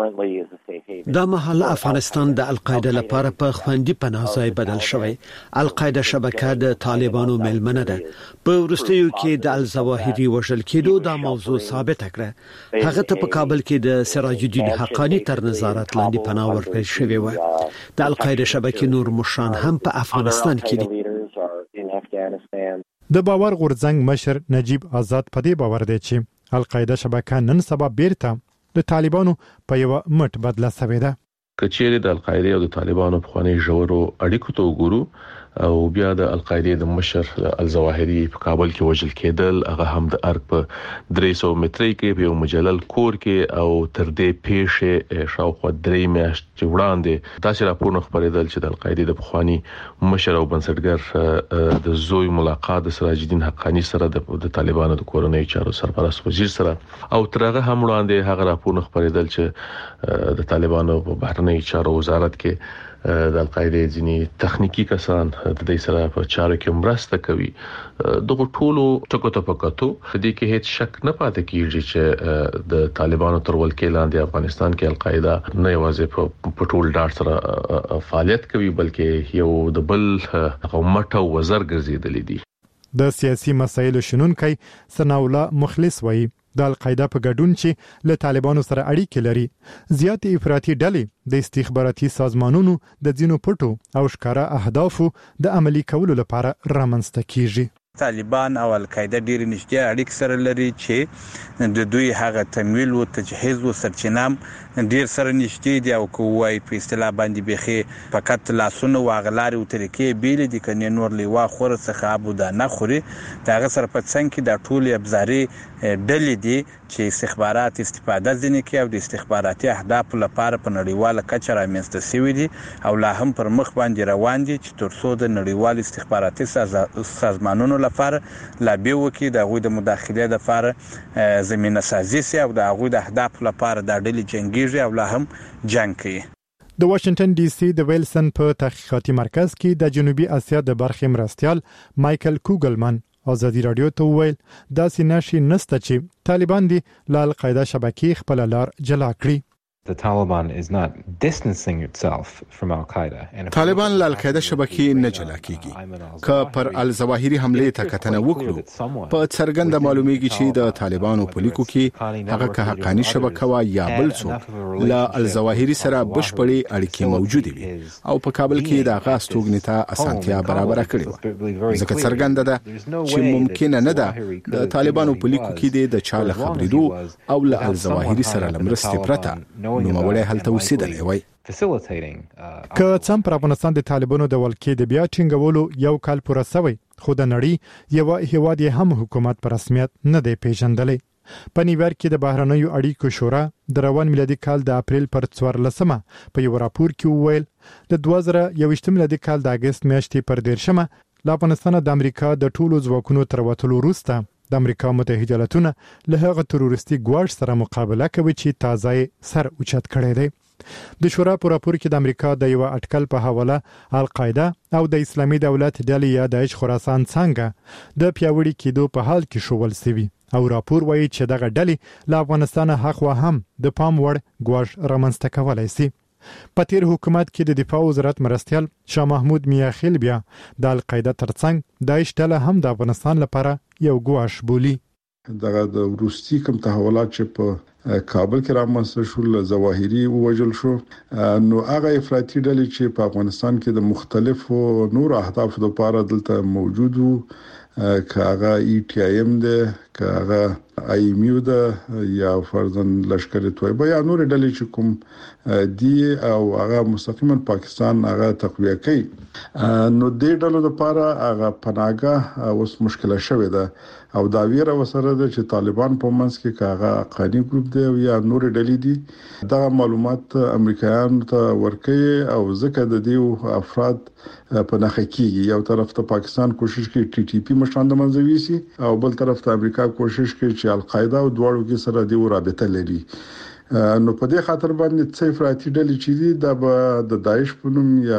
دا مهال افغانستان د القاعده لپاره په خوندي پناه ځای بدل شوی. القاعده شبکه د طالبانو ملمنه ده. په وروستیو کې د الظواهری وژل کېدو دا موضوع ثابت کړه. هغه ته په کابل کې د سراج الدین حقانی تر نظارت لاندې پناه ورکړل شوی و. د القاعده شبکې نور مشران هم په افغانستان کې دي. د باور غورځنګ مشر نجیب آزاد په دې باور دی چې القاعده شبکه نن سبا بیرته د طالبانو په یو مټ بدله شوې ده. کچېره د القاعده او د طالبانو په خواني ژورو اړیکو ته وګورو او بیا د القاعده د مشر الظواهری په کابل کې وژل کېدل هغه هم د ارګ په 300 متري کې په یو مجلل کور کې او تر دې پیښه شاوخوا 3 میاشتې وړاندې داسې راپورونه خبرېدل چې د القاعده د خواني مشر او بنسټګر د زوی ملاقات د سراج الدین حقانی سره د طالبانو د کورنۍ چارو سرپرست وزیر سره او ترغه هم وړاندې هغه راپورونه خبرېدل چې د طالبانو په بهرنۍ چارو وزارت کې د القاعده ځینی تخنیکی کسان د دې سره په چارو کې مرسته کوي. دغه ټولو ټکو ته پکاتو د دې کې هیڅ شک نه پاتې کیږي چې د طالبانو تر ولکې لاندې افغانستان کې القاعده نه یوازې په ټول ډار سره فعالیت کوي بلکې یو د بل قومت او وزر ګرځیدلې دي. د سیاسي مسایلو شنونکي ثناءالله مخلص وایي د القاعده په ګډون چې له طالبانو سره اړیکې لري زیات افراطي ډلې د استخباراتي سازمانونو د ځینو پټو او ښکارا اهدافو د عملي کولو لپاره رامنځته کیږي. طالبان او القاعده ډېر نږدې اړیکې سره لري چې د دوی هغه تمویل او تجهیز او سرچینام ډېر سره نږدې دي او کوی په اصطلاح باندې بيخي فقط لاسونه واغلار او طریقې بیل دي کني نور لیوا خور څخه ابو دا نه خوري داغه سره په څنګه کې د ټولي ابزاري ډلې دي چې استخبارات استفاده ځنی کوي او د استخباراتي اهداف لپاره په نړیواله کچه رامنځته شوی دي او لا هم پر مخ باندې روان دي چې ترڅو د نړیوال استخباراتي سازمانونو لپاره لا به وکي د غوي د مداخله لپاره زمينه سازي سي او د غوي د اهداف لپاره د ډلې جنگيږي او لا هم جنگ کوي. د واشنگټن ډي سي د ویلسن په تحقیقاتي مرکز کې د جنوبي اسیا د برخې مرستيال مايكل کوګلمن ازادي رادیو ته وویل دا سیناشي نسته چې طالبان دي له القاعده شبکې خپل لار جلا کړي. The Taliban is not distancing itself from Al-Qaeda. طالبان له القاعده شبکې نه جلا کیږي. که پر الظواهري حمله ته کتنه وکړو په څرګنده معلومیږي چې د طالبانو په لیکو کې هغه که حقاني شبکه وا یا بل څوک له الظواهري سره بشپړې اړیکې موجوده وي او په کابل کې د غاز توګنې ته اسانتیا برابر کړې و. ځکه څرګنده ده چې ممکن نه ده د طالبانو په لیکو کې د چاله خبرېدو او له الظواهري سره لمرستې پرته نو موړې هلته وسیدلې وای. که څم پر افغانستان د طالبانو د ولکې د بیا ټینګولو یو کال پوره شوی خو د نړۍ یو هیواد هم حکومت پر رسمیت نه دی پیژندلی. په نیویارک کې د بهرنیو اړیکو شورا د روان میلادي کال د اپریل پر 14مه په یو راپور کې وویل د 2021 میلادي کال د اگست میاشتې پر 13مه له افغانستان د امریکا د ټولو ځواکونو تر وتلو وروسته د امریکا متحده ایالاتونه له هغه تروریستي ګواښ سره مقابله کوي چې تازه سر اوچت کړی دی. د شورا په راپور کې د امریکا د یو اټکل په حواله القاعده او د اسلامي دولت ډلې یا داعش خراسان څنګه د پیاوړي کېدو په حال کې شول سوي او راپور وایي چې دغه ډلې له افغانستان حق هم د پام وړ ګواښ رامنځته کولای شي. په تیر حکومت کې د دفاع وزارت مرستیال شاه محمود میاخیل بیا د القاعده ترڅنګ داعش ډله هم د افغانستان لپاره یو ګواښ بولی. دغه د روسي کوم تحولات چې په کابل کې رامنځته شول ظواهري ووجل شو نو هغه افراطي ډلې چې په افغانستان کې د مختلفو نور اهداف لپاره دلته موجود وو کاغه ETIM ده کاغه IMU ده یا فرضاً لشکر طیبه یا نور ډلې چې کوم دی او هغه مستقیما پاکستان هغه تقویه کوي نو د ډلو لپاره هغه پناهګاه اوس مشکله شوې ده او دا ویره وسره ده چې طالبان په منځ کې کاغه قانی ګروپ دی یا نور ډلې دي دا معلومات امریکایانو ته ورکړي او ځکه د دې افراد په نخښه کېږي. یو طرف ته پاکستان کوشش کوي TTP مشان د منځوي سي او بل طرف ته امریکا کوشش کوي چې القاعده او دواړو کې سره دی رابطه لري. نو په دې خاطر باندې څه افراطي ډلې چې دي د داعش په نوم یا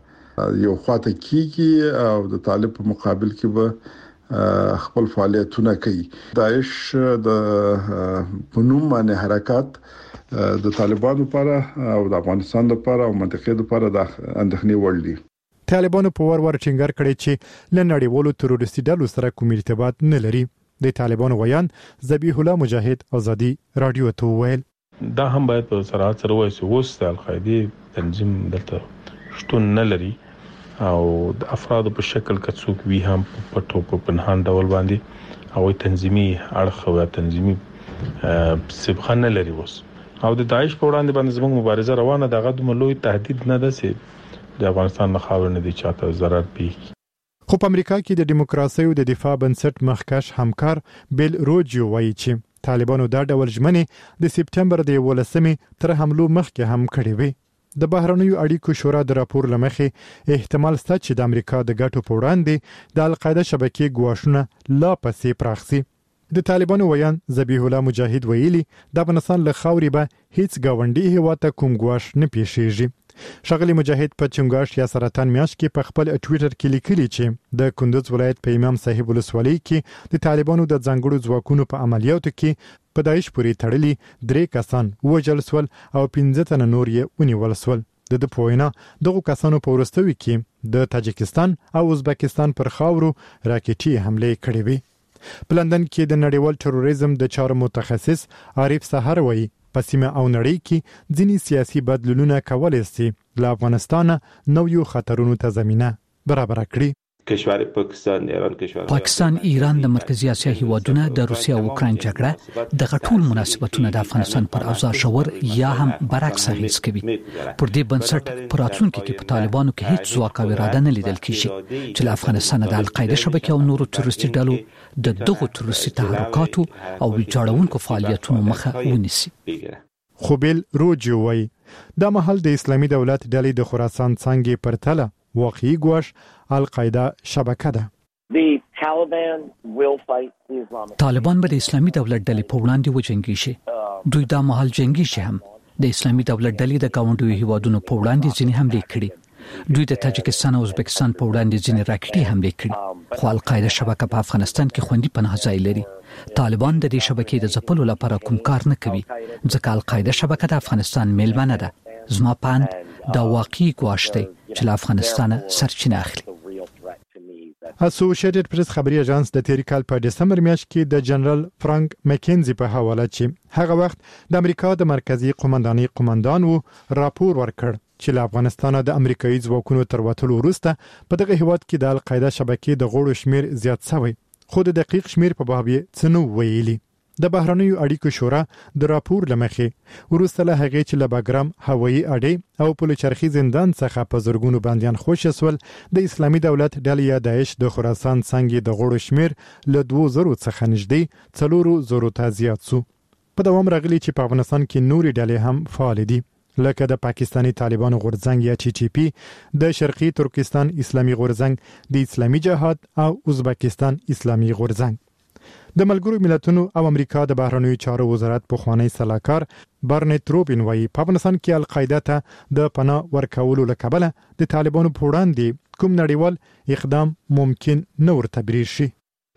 یو خواته کیږي او د طالب په مقابل کې به خپل فعالیتونه کوي. داعش د پنوم باندې حرکت د طالبانو لپاره او د افغانستان لپاره او منطقې لپاره د اندېښنې وړ دي. طالبانو په ور ټینګار کړی چې له نړیوالو تروریستي ډلو سره کوم ارتباط نه لري. د طالبانو ویان ذبیح الله مجاهد ازادي رادیو ته ویل دا هم باید په صراحت سره وایي چې اوس د القاعده تنظیم دلته شتون نه لري او د افرادو په شکل کې څوک وی هم په پټو په پنهان ډول باندې او تنظیمي اړخ او تنظیمي سبخه نه لري اوس او د داعش په وړاندې باندې زموږ مبارزه روانه ده. غو د ملوي تهدید نه ده چې د افغانستان مخاور نه دي چاته ضرر پیږي. خو په امریکا کې د دیموکراسي او د دفاع بنسټ مخکښ همکار بیل روجیو وایي چې طالبانو دا ډول ژمنې د سپټمبر د 11مې تر حملو مخکې هم کړې وي. د بهرنیو اړیکو شورا د راپور لمخې احتمال شته چې د امریکا د ګټو په وړاندې د القاعده شبکې ګواښونه لا پسې پراخ شي. د طالبانو ویان ذبیح الله مجاهد ویلي د افغانستان له خاورې به هیڅ گاونډي هیواد ته کوم ګواښ نه پیښیږي. شغلی مجاهد په چنګاش یا سرطان میاشت کې په خپل ټوئیټر کې لیکلي چې د کندوز ولایت په امام صاحب ولسوالۍ کې د طالبانو د ځانګړو ځواکونو په عملیاتو کې په داعش پورې تړلي 3 کسان وژل شول او 15 تنه نور یې ونیول شول. د پوینا دغه کسانو په ورستوي کې د تاجکستان او ازبکستان پر خاورو راکټي حمله کړې وي. په لندن کې د نړیوال تروریزم د چارو متخصص عارف سحر وایي په سیمه او نړۍ کې ځینې سیاسي بدلونونه کولای شي له افغانستان نویو خطرونو ته زمينه برابر کړي. کشور پاکستان ایران د مرکزی اسیا هیوادونه د روسیا او اوکرين جګړه د غټول مناسبتونه د افغانستان پر اوضاع شور یا هم برعکس اغیز کوي. پر دې بنسټ پر راتلونکي کې په طالبانو کې هیڅ ځواک او اراده نه لیدل کیږي چې له افغانستان د القاعده شبکې او نورو تروریستي ډلو د دغو تروریستي تحرکاتو او ویجاړونکو فعالیتونو مخه ونیسي. خوبیل روجیو وایي دا مهال د اسلامي دولت ډلې د خراسان څنګه پرتله واقعي ګواښ القاعده شبکه ده. طالبان به د اسلامي دولت ډلې په وړاندې وجنګي شي. دوی دا مهال جنگي شي هم د اسلامي دولت ډلې د گاونډیو هیوادونو په وړاندې ځینې حملې کړې دوی د تاجکستان او ازبکستان په وړاندې ځینې راکټي حمله کړې خو القاعده شبکه په افغانستان کې خوندي پناه ځای لري طالبان د دې شبکې د ځپلو لپاره کوم کار نه کوي ځکه القاعده شبکه د افغانستان میلمنه ده زما پاند دا واقعي ګواښ دی چې له افغانستان سرچینه اخلي اسوسییټډ پریس خبري اژانس د تیر کال په دسمبر میاشت کې د جنرال فرانک مکینزي په حواله چې هغه وخت د امریکا د مرکزی قومندانۍ قومندان وو راپور ورکړ چې له افغانستان د امریکایي ځواکونو تر وټلو وروسته په دغه هیواد کې د القاعده شبکې د غړو شمیر زیات شوی خو د دقیق شمیر په باب یې څه نو ویلي د بهرنیو اړیکو شورا د راپور لمخې وروسته له هغه چې له باګرام هوایي اډې او پلوچرخي زندان څخه په زورګونو باندې خوښ شول د اسلامي دولت ډلې داعش د خراسان څنګه د غړو شمیر له 2000 څخه نږدې 400 ته زیات شو په دوام راغلی چې په افغانستان کې نوري ډلې هم فعال دي لکه د پاکستانی طالبانو غورځنګ یا ټي ټي پی د شرقي ترکستان اسلامي غورځنګ د اسلامي جهاد او ازبکستان اسلامي غورځنګ د ملګرو ملتونو او امریکا د بهرنیو چارو وزارت په خوانی صلاحکار برنټ روبین وایي په افغانستان کې القاعده ته د پناه ورکولو لکبله د طالبانو په وړاندې کوم نړیوال اقدام ممکن نه ورته بریښ شي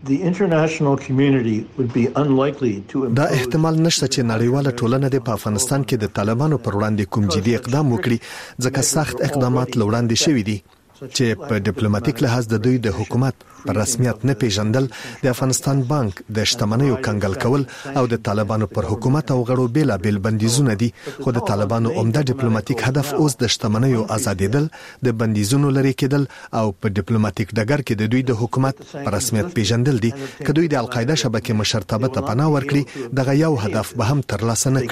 دا احتمال نشته چې نړیواله ټولنه د افغانستان کې د طالبانو پر وړاندې کوم جدي اقدام وکړي ځکه سخت اقدامات لوړاندې شوي دي چې په ډیپلوماټیک لحاظ د دوی د حکومت پر رسمیت نه پیژندل د افغانستان بانک د شتمنیو کنګل کول او د طالبانو پر حکومت او غړو بیلابل بندیزونه دي خو د طالبانو عمده ډیپلوماټیک هدف اوس د شتمنیو آزادیدل د بندیزونو لري کېدل او په ډیپلوماټیک ډګر کې د دوی د حکومت پر رسمیت پیژندل دي که دوی د القاعده شبکې مشرتابه ته پناه ورکړي دغه یو هدف به هم ترلاسه نه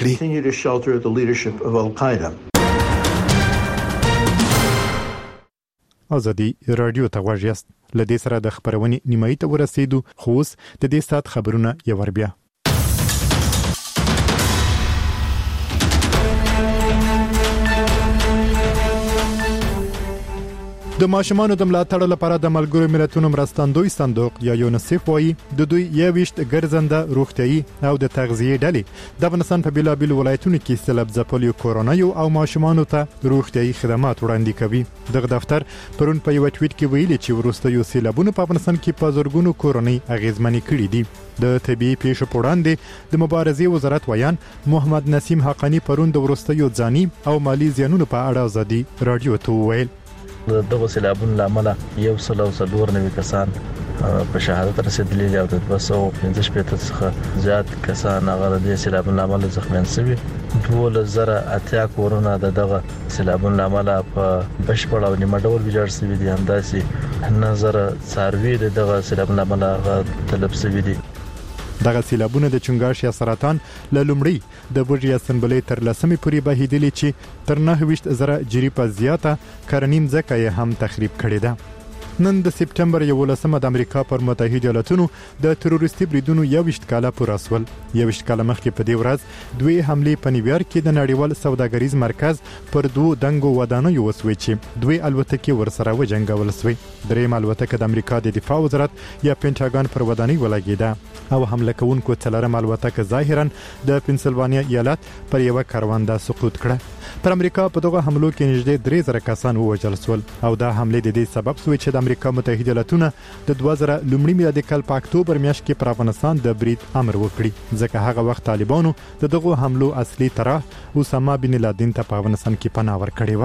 کړي ازادي رادیو ته غوږ یاست لدې سره د خبرونې نیمایي ته ورسېدو خو اوس د دې سات خبرونه یو ور بیا د ماشومانو د ملاتړ لپاره د ملګرو ملتونو مرستندوی صندوق یا یونیسف وایي د دوی یوشت ګرځنده روغتيایي او د تغذیه ډلې د افغانستان په بیلابل ولایتونو کې سلب ځپلو کورونا او ماشومانو ته روغتيایي خدمات وړاندې کوي دغه دفتر پرون په یو ټویټ کې ویلي چې وروستیو سیلابونو په افغانستان کې په زورګونو کورونی اغیزمنې کړې دي د طبي پیښو په وړاندې د مبارزې وزارت ویان محمد نسیم حقانی پرون د وروستیو ځاني او مالی زیانونو په اړه ازادي رادیو ته ویل دغه سیلابونو لامل 194 کسان په شهادت رسیدلي او د 215 څخه زیات کسان هغه د سیلابونو لامل زخمیان شوي 2080 کورونه دغه سیلابونو لامل په بشپړ او نیمه ډول ویجاړ شوي دي همداسې نظر څاروي دغه سیلابونو لامل تلف شوي دي دغه سیلابونه د چنګاښ یا سرطان له لومړی د برج اسنبلې تر لسمې پورې بهیدلې چې تر 9 جری په زیاته کرنیم ځکه یې هم تخریب کړې ده نن د سپټمبر 11 د امریکا پر متحده ایالاتونو د تروریستي بریدونو 21 کاله پوره شول 21 کاله مخکې په دې ورځ دوی حمله په نیویارک کې د نړیوال سوداګریز مرکز پر دوه دنګو ودانیو وسوي چې دوی الوتکې ورسره وجنګول شوې دریم الوتکه د امریکا د دفاع وزارت یا پینټاګون پر ودانۍ ولګیده او حمله کوونکو څلورم الوتکه ظاهرا د پنسلوانیا ایالت پر یو کارواندا سقوط کړه پر امریکا په دغه حملو کې نږدې 3000 کسان ووژل شول او دا حمله د دې سبب شوې چې د امریکا متحده ایالاتونو د 2000 لومړي میلادي کال په اکتوبر میاشت کې پر افغانستان د برید امر وکړي ځکه هغه وخت طالبانو دغه حملو اصلي طرح اسامه بن لادن ته په افغانستان کې پناه ورکړې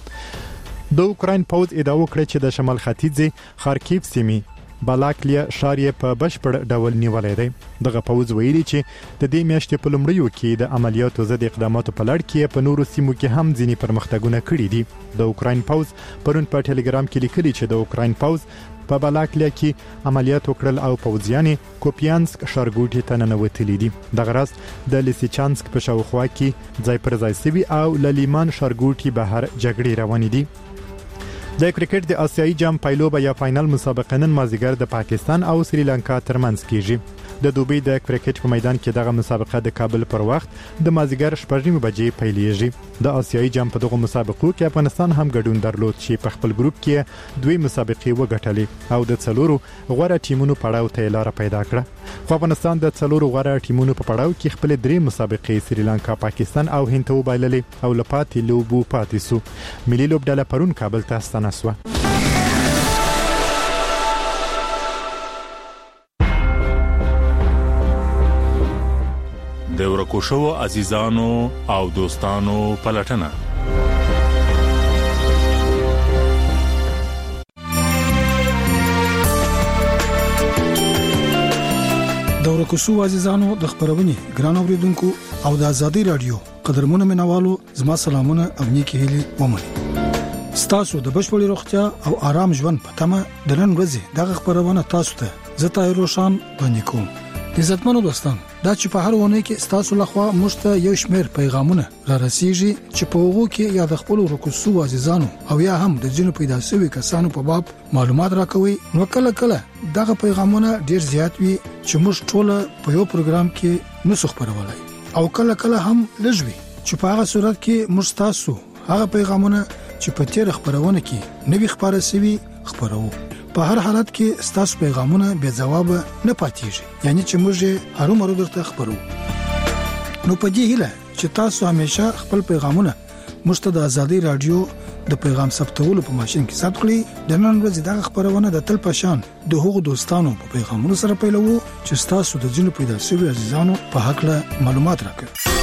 و د اوکراین پوز ادعا وکړه چې د شمال ختیځ خارکیف سیمې بالاکلیا شاریه په بشپړ ډول نیولې ده دغه پوز ویلي چې د دې میاشتې په لومړیو کې د عملیاتو ضد اقداماتو په لړ کې په نورو سیمو کې هم ځینې پرمختګونه کړي دي د اوکراین پوز پرون په ټلګرام کې لیکلي چې د اوکراین پوز په بالاکلیا کې عملیات وکړل او پوځیان کوپیانسک ښارګوټي ته ننوتلي دي دغه راز د لیسیچانسک په شاوخوا کې ځای پر ځای سوي او للیمان ښارګوټي بهر جګړې روانې دي د کرکټ د آسیایي جام پایلوبه یا فائنل مسابقه نن مازیګر د پاکستان او سریلانکا ترمنځ کیږي د دوبۍ د کرکټ په میدان کې دغه مسابقه د کابل پر وخت د مازیګر 6:30 بجې پیلېږي. د آسیایي جام په دغه مسابقو کې افغانستان هم ګډون درلود چې په خپل ګروپ کې دوی مسابقې وګټلې او د څلورو غوړه ټیمونو پړاو ته لار پیدا کړه. خو افغانستان د څلورو غوړه ټیمونو په پړاو کې خپل درې مسابقې سریلانکا، پاکستان او هند ته وبایللې او لپاتې لوبو پاتې سو. ملي لوبډله پرون کابل ته ستنه شوه. د ورکوشو عزیزانو او دوستانو پلټنه. د ورکوشو عزیزانو د خبرونه ګران اوریدونکو او د ازادي رادیو قدرمنو منوالو زما سلامونه او نیکی هیلي ومني. ستاسو د بشپړی روغتیا او آرام ژوند په تمه د نن ورځې دغه خبرونه تاسو ته زه طاهر روشن باندې کوم. عزتمنو دوستان، دا چې په هر ونه کې ستاسو لخوا مشته یو شمیر پیغامونه را رسیږي چې په هغه کې یا د خپل ورکوسو عزیزانو او یا هم د جنو پیدا شوی کسانو په باب معلومات راکوي. نو کله کله دغه پیغامونه ډیر زیات وي چې موږ ټول په یو پروګرام کې نو خبرولای او کله کله هم لږوي چې په هغه صورت کې موږ تاسو هغه پیغامونه چې په تیر خبرونه کې نوي خبره سوي خبرو. په هر حالت کې ستاسو پیغامونه بے جواب نه پاتېږي، یعنی چې موږ هرو مرو درته خبرو. نو په دې هیله چې تاسو همیشه خپل پیغامونه موږ ته د ازادي رادیو د پیغام ثبتولو په ماشين کې ثبت کړئ. د نن ورځې دغه خبرونه د تل پشان د هغو دوستانو په پیغامونو سره پیلوو چې تاسو د جنو پیدا شوی عزیزانو په حق له معلومات راکړئ.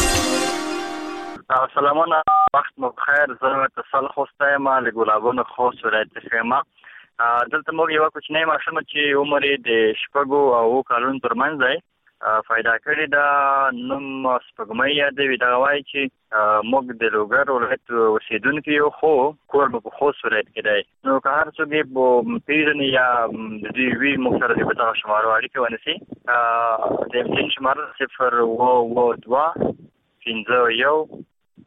السلام علیکم، وخت مو بخیر. زه اتصال خوسته ما له ګلابونو خوست ولایت خیمه. دلته موږ یو کوچنی ماشوم چې عمر د 6 او 9 کلونو ترمنځ دی پیدا کړی دا نوم سپګمۍ یادوي. دا وایي چې موږ د لوګر ولایت اوسیدونکو یو، خو کور په خوست ولایت کې دی. نو که هر څوک یې پیژني یا د دې وی موږ سره د دغه شمارو اړیکه ونیسي. د امتحان شماره 022 51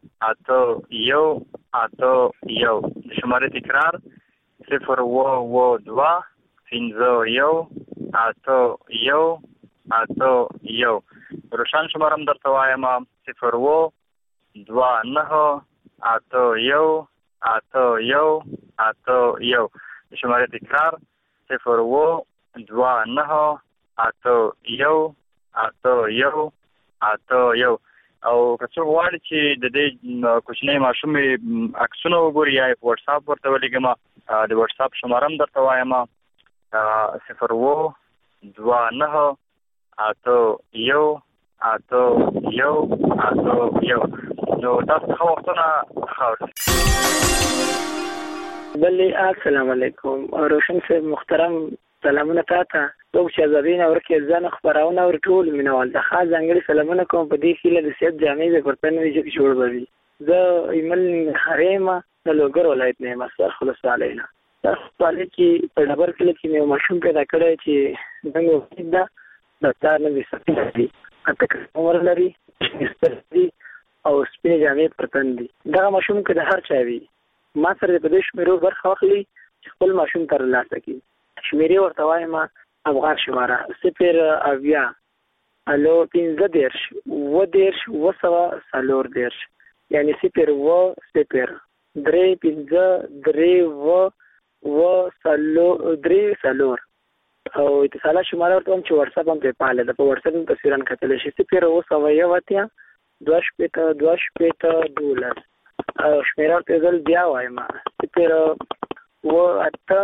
8 د شماره تکرار 022 51 8 روشن شمارم درته وایم 022 8 شماره تکرار 022 8 او که څوک غواړي چې د دې کوچنی ماشوم عکسونه وګوري یا په واتس اپ ورته ولېږم، د واتس اپ شماره هم درته وایم 022 8 نو تاسو خو وختونه خاوري. بله السلام علیکم روشن صاحب محترم، سلامونه تاته. څوک چې ازادین ورکه ځان خبرونه ور ټول مینوال د خاص ځنګړي سلامونه کوم په دې کې له سیاست جامع به پرتنوي چې جوړ بوي. زه ایمل خریمه د لوګر ولایت نه مسر خلاص علینا. تاسو کې په ډبر کې یو ماشوم پیدا کړی چې څنګه دا د تار نه وساتي اته عمر لري او سپینې جامې پرتن دي. دا ماشوم کې د هر چا وی ما سره د پدیش مېرو برخه واخلي چې خپل ماشوم تر لاسه کی شمیرې ورته وایم افغان شماره 0 الو 15 ودیرش وسوا سالور دیرش یعنی 0 و 0 درې 15 درې و سالو درې سالور او اتصال شماره ورته چې واتس اپ هم په پاله د په واتس اپ په تصویرن کتل شي 0 و سوا یو وتیا 2 $2 او شمیره ورته ځل بیا وایم 0 و 8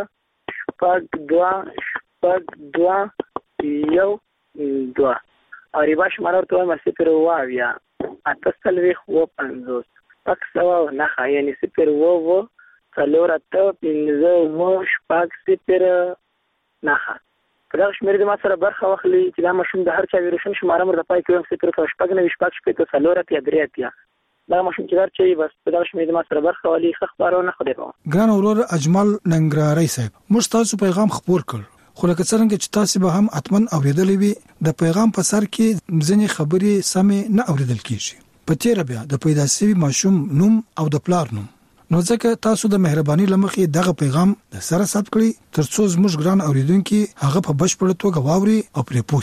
2 یو 2 او ریبا شماره ورته وایم 0 واویا 8 و 50 پک سوا نه یعنی 0 و څلور 8 15 و شپږ 0 نه. دا شمیره د ما سره برخه واخلي چې دا ماشوم د هر چا ویروشن شماره مر د پای کوم 0 شپږ نه شپږ شپږ څلور 8 دا ماشوم چې درچې بس په دا شمیره د ما سره برخه والی خبرونه خو دی. ګران اورور اجمل ننګرهاري صاحب مستاسو پیغام خبر کړ، خو لکه څنګه چې تاسو به هم اتمن اوریدلې وي د پیغام په سر کې ځینې خبرې سمې نه اوریدل کیږي. په تیر بیا د پیدا شوی ماشوم نوم او د پلار نوم، نو ځکه تاسو د مهرباني لمخې دغه پیغام د سره ثبت کړئ ترڅو زموږ ګران اوریدونکو هغه په بشپړ توګه واوري او پرې پوسی.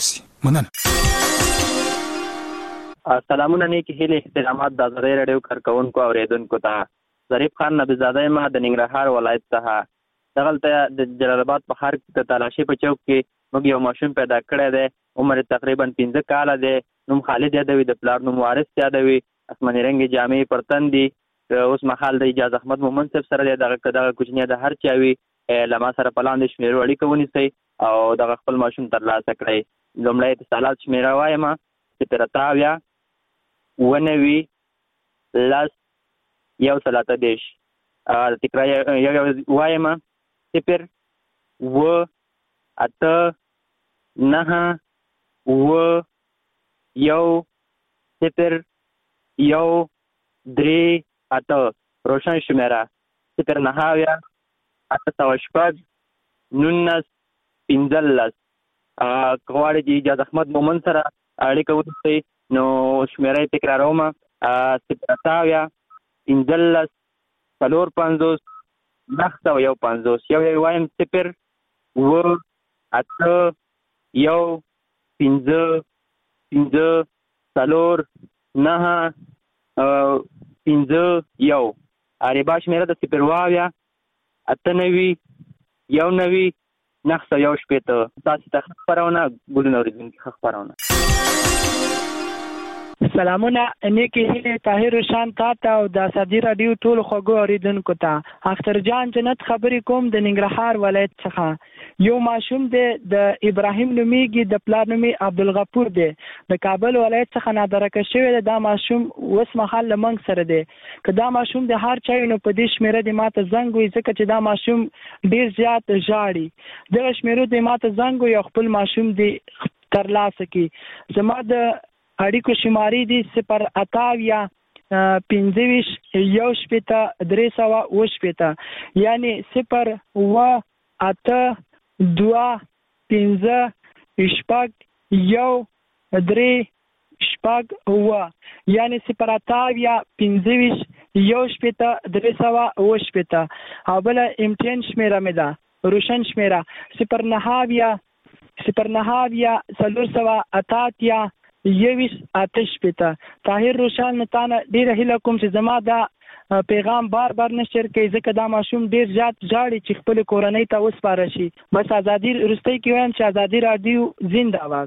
مننه. سلامونه نیکی هیله احترامات د ازادي رادیو کارکونکو اوریدونکو ته. ظریف خان نبیزاده ما د ننګرهار ولایت څخه. دغلته د جلال آباد په ښار کې د تالاشي په چوک کې موږ یو ماشوم پیدا کړی دی. عمر تقریبا 15 کاله دی. نوم خالد یادوي، د پلار نوم وارث یادوي. اسماني رنګ جامې پر تن دي. اوس مهال د اجازه احمد مومن صاحب سره دی. دغه کوچنی د هر چا وي لما سره په لاندې شمیرو اړیکه ونیسئ او دغه خپل ماشوم ترلاسه کړئ. لومړی اتصالات شمیره وایم 0 ونوي لس یو سلاته دیش تکرار یو وایم 0 و اته نه و یو 0 یو 3 اته روشن شمیره 0 9 اته شپږ 19 15 غواړي چې اجازه احمد مومن سره اړیکه ونیسئ نو شمیره تکراروم 0 15 450 950 یو وایم 0 و اته یو 15 4 9 15 یو عربا شمیره د 0 اته 9 یو 9 900 شپېته. تاسو ته خبرونه ګلونه اوریدونکي خبرونه. سلامونه نیکی هیله طاهر شان تا او د ازادي رادیو ټول خوږو اوریدونکو ته. اختر جان جنت خبرې کوم د ننګرهار ولایت څخه. یو ماشوم دی د ابراهیم نومیږي، د پلار نومي عبدالغفور دی، د کابل ولایت څخه نادرکه شوی دی. دا ماشوم اوس مهال له موږ سره دی. که دا ماشوم د هر چا نو په دې شمیره د ماته زنګ وي ځکه چې دا ماشوم ډیر زیات ژاړي. دغه شمیرو د ماته زنګ وي او خپل ماشوم دی ترلاسه کی. زما د اړیکو شمارې دي 0 28 25 یو شپېته 300 یعنی 0 و 8 2 15 شپږ یو 3 شپږ یعنی 0 28 25 یو شپېته 300 او بل امتحان شمیره مې ده روشن شمیره 0 9 488 یویس آتش پیتا. طاهر روشان نتانه ډیره هیله کوم چې زما دا پیغام بار نشر کوي ځکه دا ماشوم ډیر زیات ژاړي چې خپل کورنۍ ته وسپاره شي. بس ازادي رستۍ کې وایم چې ازادي رادیو زنده باد.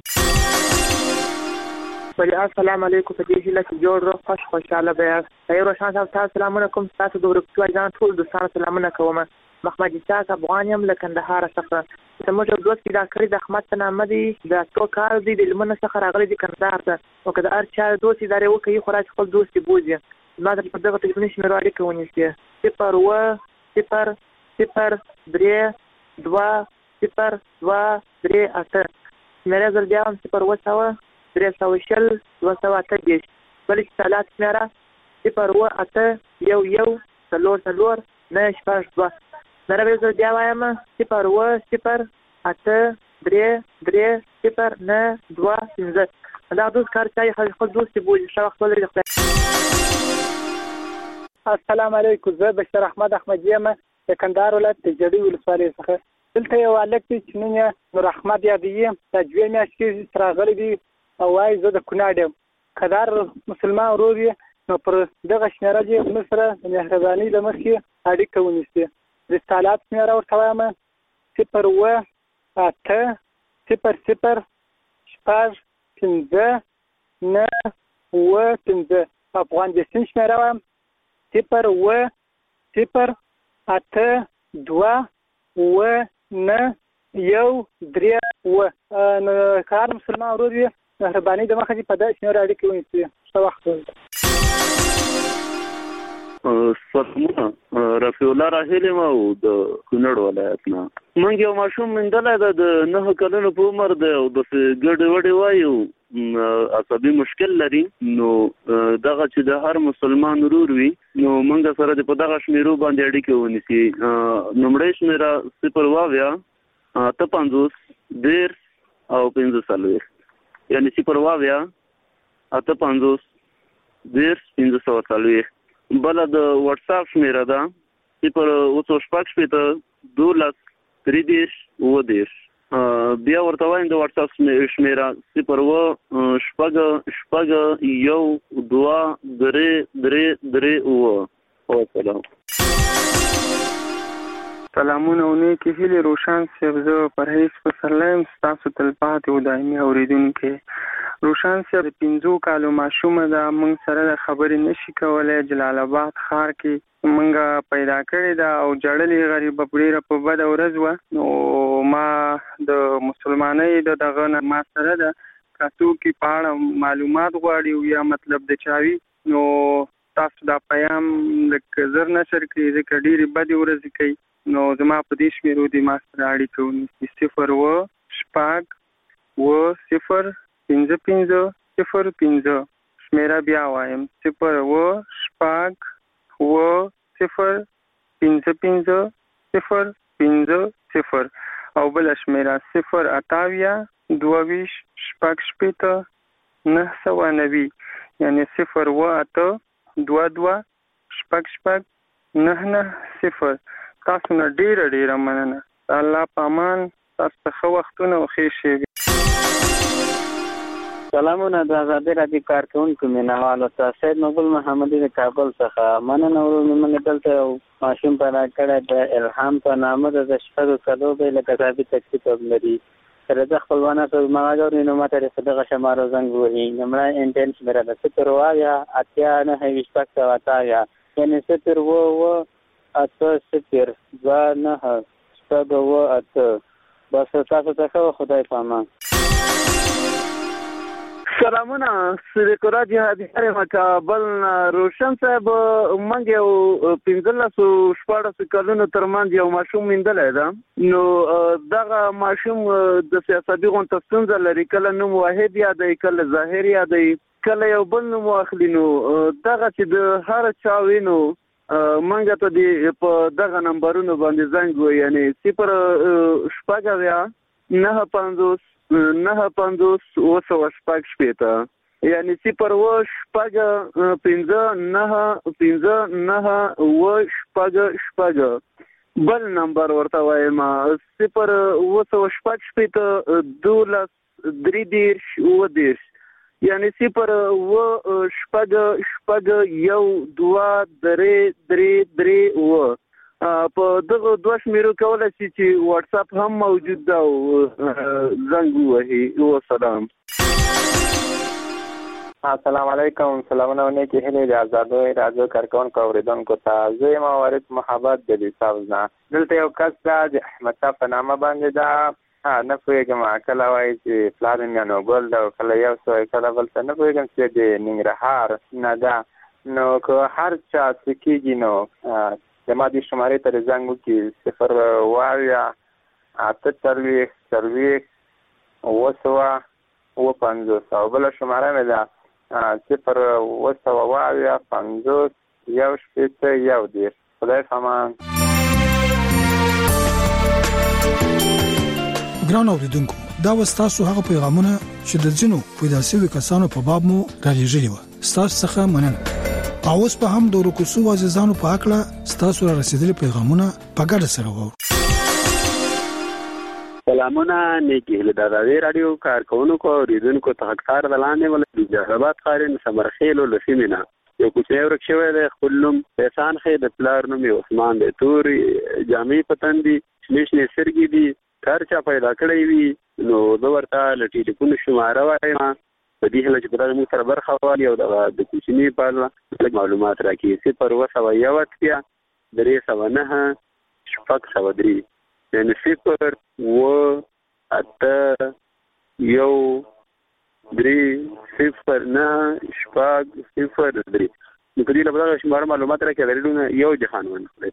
السلام علیکم. په دې هیله کې جوړ روغ خوشاله به. طاهر روشان صاحب تاسو سلامونه کوم. تاسو د ورکوټو ځان ټول دوستانو سلامونه کوم. محمد اسحاق افغان یم له کندهار څخه. زموږ دوست پیدا کړی د احمد نامه دی د تو کار دی د لمنه څخه راغلی د کندهار ته. او که د هر چا دوست ادارې وکړي خو راځي خپل دوست بوزي. ما د په دغه ټلیفوني شمیرو اړیکه ونیسئ 0 و 0 0 3 2 0 2 3 8 شمیره زر بیا هم 0 و 300 208 بل اتصالات شمیره 0 و 8 یو 4 نه شپږ 2 نره زر بیا وایم 0 و 0 8 3 0 نه 2 15 دا دوست کار چای خپل دوست بوزي. ښه وخت ولرئ. السلام علیکم. زه بشیر احمد احمدی یم د کندهار ولایت د جړی ولسوالۍ څخه. دلته یو هلک دی چې نوم یې نور احمد یادوي. د 2 میاشتې راغلی دی او وایي زه د کونړ یم. که دا مسلمان ورور یې نو پر دغه شمیره دې موږ سره د مهربانۍ له مخې اړیکه ونیسي. رسالات شمیره ورته وایم 0 و 8 0 0 شپږ 15 9 و 15 افغان دستین شمیره وایم 0 و 0 8 2 و 9 یو 3 و کار مسلمان ورور یې مهرباني د مخه په داسې شمیره اړیکه ونیسي. ښه وخت ولرئ. سلامونه. رفیع الله راهیلم او د کونړ ولایت نه. موږ یو ماشوم مندلای د 9 کلونو په عمر دی او د ګډ وډ وایو عصبي مشکل لري. نو دغه چې د هر مسلمان ورور وي نو موږ سره د په دغه شمیرو باندې اړیکه ونیسي. نمبر شمیره 0 و 8 50 او 15 یعنی 0 و 8 50 15 بل د واتس اپ شمیره ده 0 و 6 12 13 و 10 بیا ورته وایم د واتس اپ شمیره 0 سلامونه ونیکي هیله روشن صاحب زه پرهیز پسرلایم تاسو تلپاتې او دایمي اوریدونکو روشن صاحب 15 کالو ماشومه ده موږ سره د خبرې نشي کولای جلال آباد ښار کې موږ پیدا کړې ده او جړلې غریبه ډیره په بد ورځ و نو ما د مسلمانۍ دغه ما سره ده تاسو کې پاړه معلومات غواړي او یا مطلب د چاوي نو تاسو دا پیغام لکه زر نشر کې ذکر ډیره بد ورځ کوي نو زما په دې شمیرو د ما سره اړیکه ونیسي 0 شمیره بیا وایم 0 او بل شمیره 0 یعنی 0 تاسو نه ډیره مننه الله پامان تاسو ته وختونه او خیر شي سلامونه د آزادۍ رادیو کارکونکو مینوالو ته سید مقبول محمدي د کابل څخه مننه ورو موږ دلته ماشوم پیدا کړی د الهام په نامه د شپږو کلو به له کتابي تکلیف لري تر د خپلوانه په ماګوري نو ماته دغه شمارو زنګ وهي نمړه انټنس میرا د ستر وایا اتیا نه هیڅ پک واتایا یعنی ستر وو اته ستر ځنه ستګو اته بس تاسو ته خدای پامان سلامونه سریکورا جهادي مکابل روشن صاحب منګ یو 15 کلونو ترمن یو ماشوم مندلای دا نو دغه ماشوم د سیاسي غونډه څنګه لري کله نو واحد یادای کله ظاهر یادای کله یو بل نو اخلینو دغه چې د هر چا وینو منګ ته دی په دغه نمبرونو باندې زنګ وي یعنی 0 یعنی 0 بل نمبر ورته وایم 0 یعنی 0 په دغه دوه شمیرو کولای شي چې واتس اپ هم موجود ده او زنګ وهي او سلام السلام علیکم سلامونه ونیکي هیله د آزادۍ رادیو کارکونکو اوریدونکو ته زه موارد محبت د صاحبنا دلته یو کس دا د احمد صاحب په نامه باندې دا نه پوهېږم کله وایي چې پلار یې نوګل ده او کله یو څه کله بل څه نه پوهېږم چې د ننګرهار نه ده نو که هر چا څه کېږي نو زما د شمارې ته زنګ وکړي 0 او بله شماره مې ده 0 خدای پامان ګران اوریدونکو دا وستاسو هغه پیغامونه چې د ځینو پیدا شوی کسانو په باب مو رالیږلي و ستاسو څخه مننه اوس په هم د روکوسو عزیزانو په حقله ستاسو را رسیدلي پیغامونه په ګډه سره وو سلامونه نیکی له دغه رادیو کارکونکو اوریدونکو ته حقدار دلانه ول د جهربات قارن سمرخیل له سیمینا یو کوچنی ورکشوي د خپلم احسان خې د پلار نوم عثمان د توري جامع پتندي نشنه سرګي دي کارچا پیدا کړی وي نو د ورته لټی ټکو شماره وایم په دې هله چې په دغه سره برخه والی او د کوچنی په اړه معلومات راکړي 0 یعنی 0 و اته یو 3 0 نه شپږ 0 3 نو په دې لپاره شماره معلومات راکړي غریډونه یو جهان ونه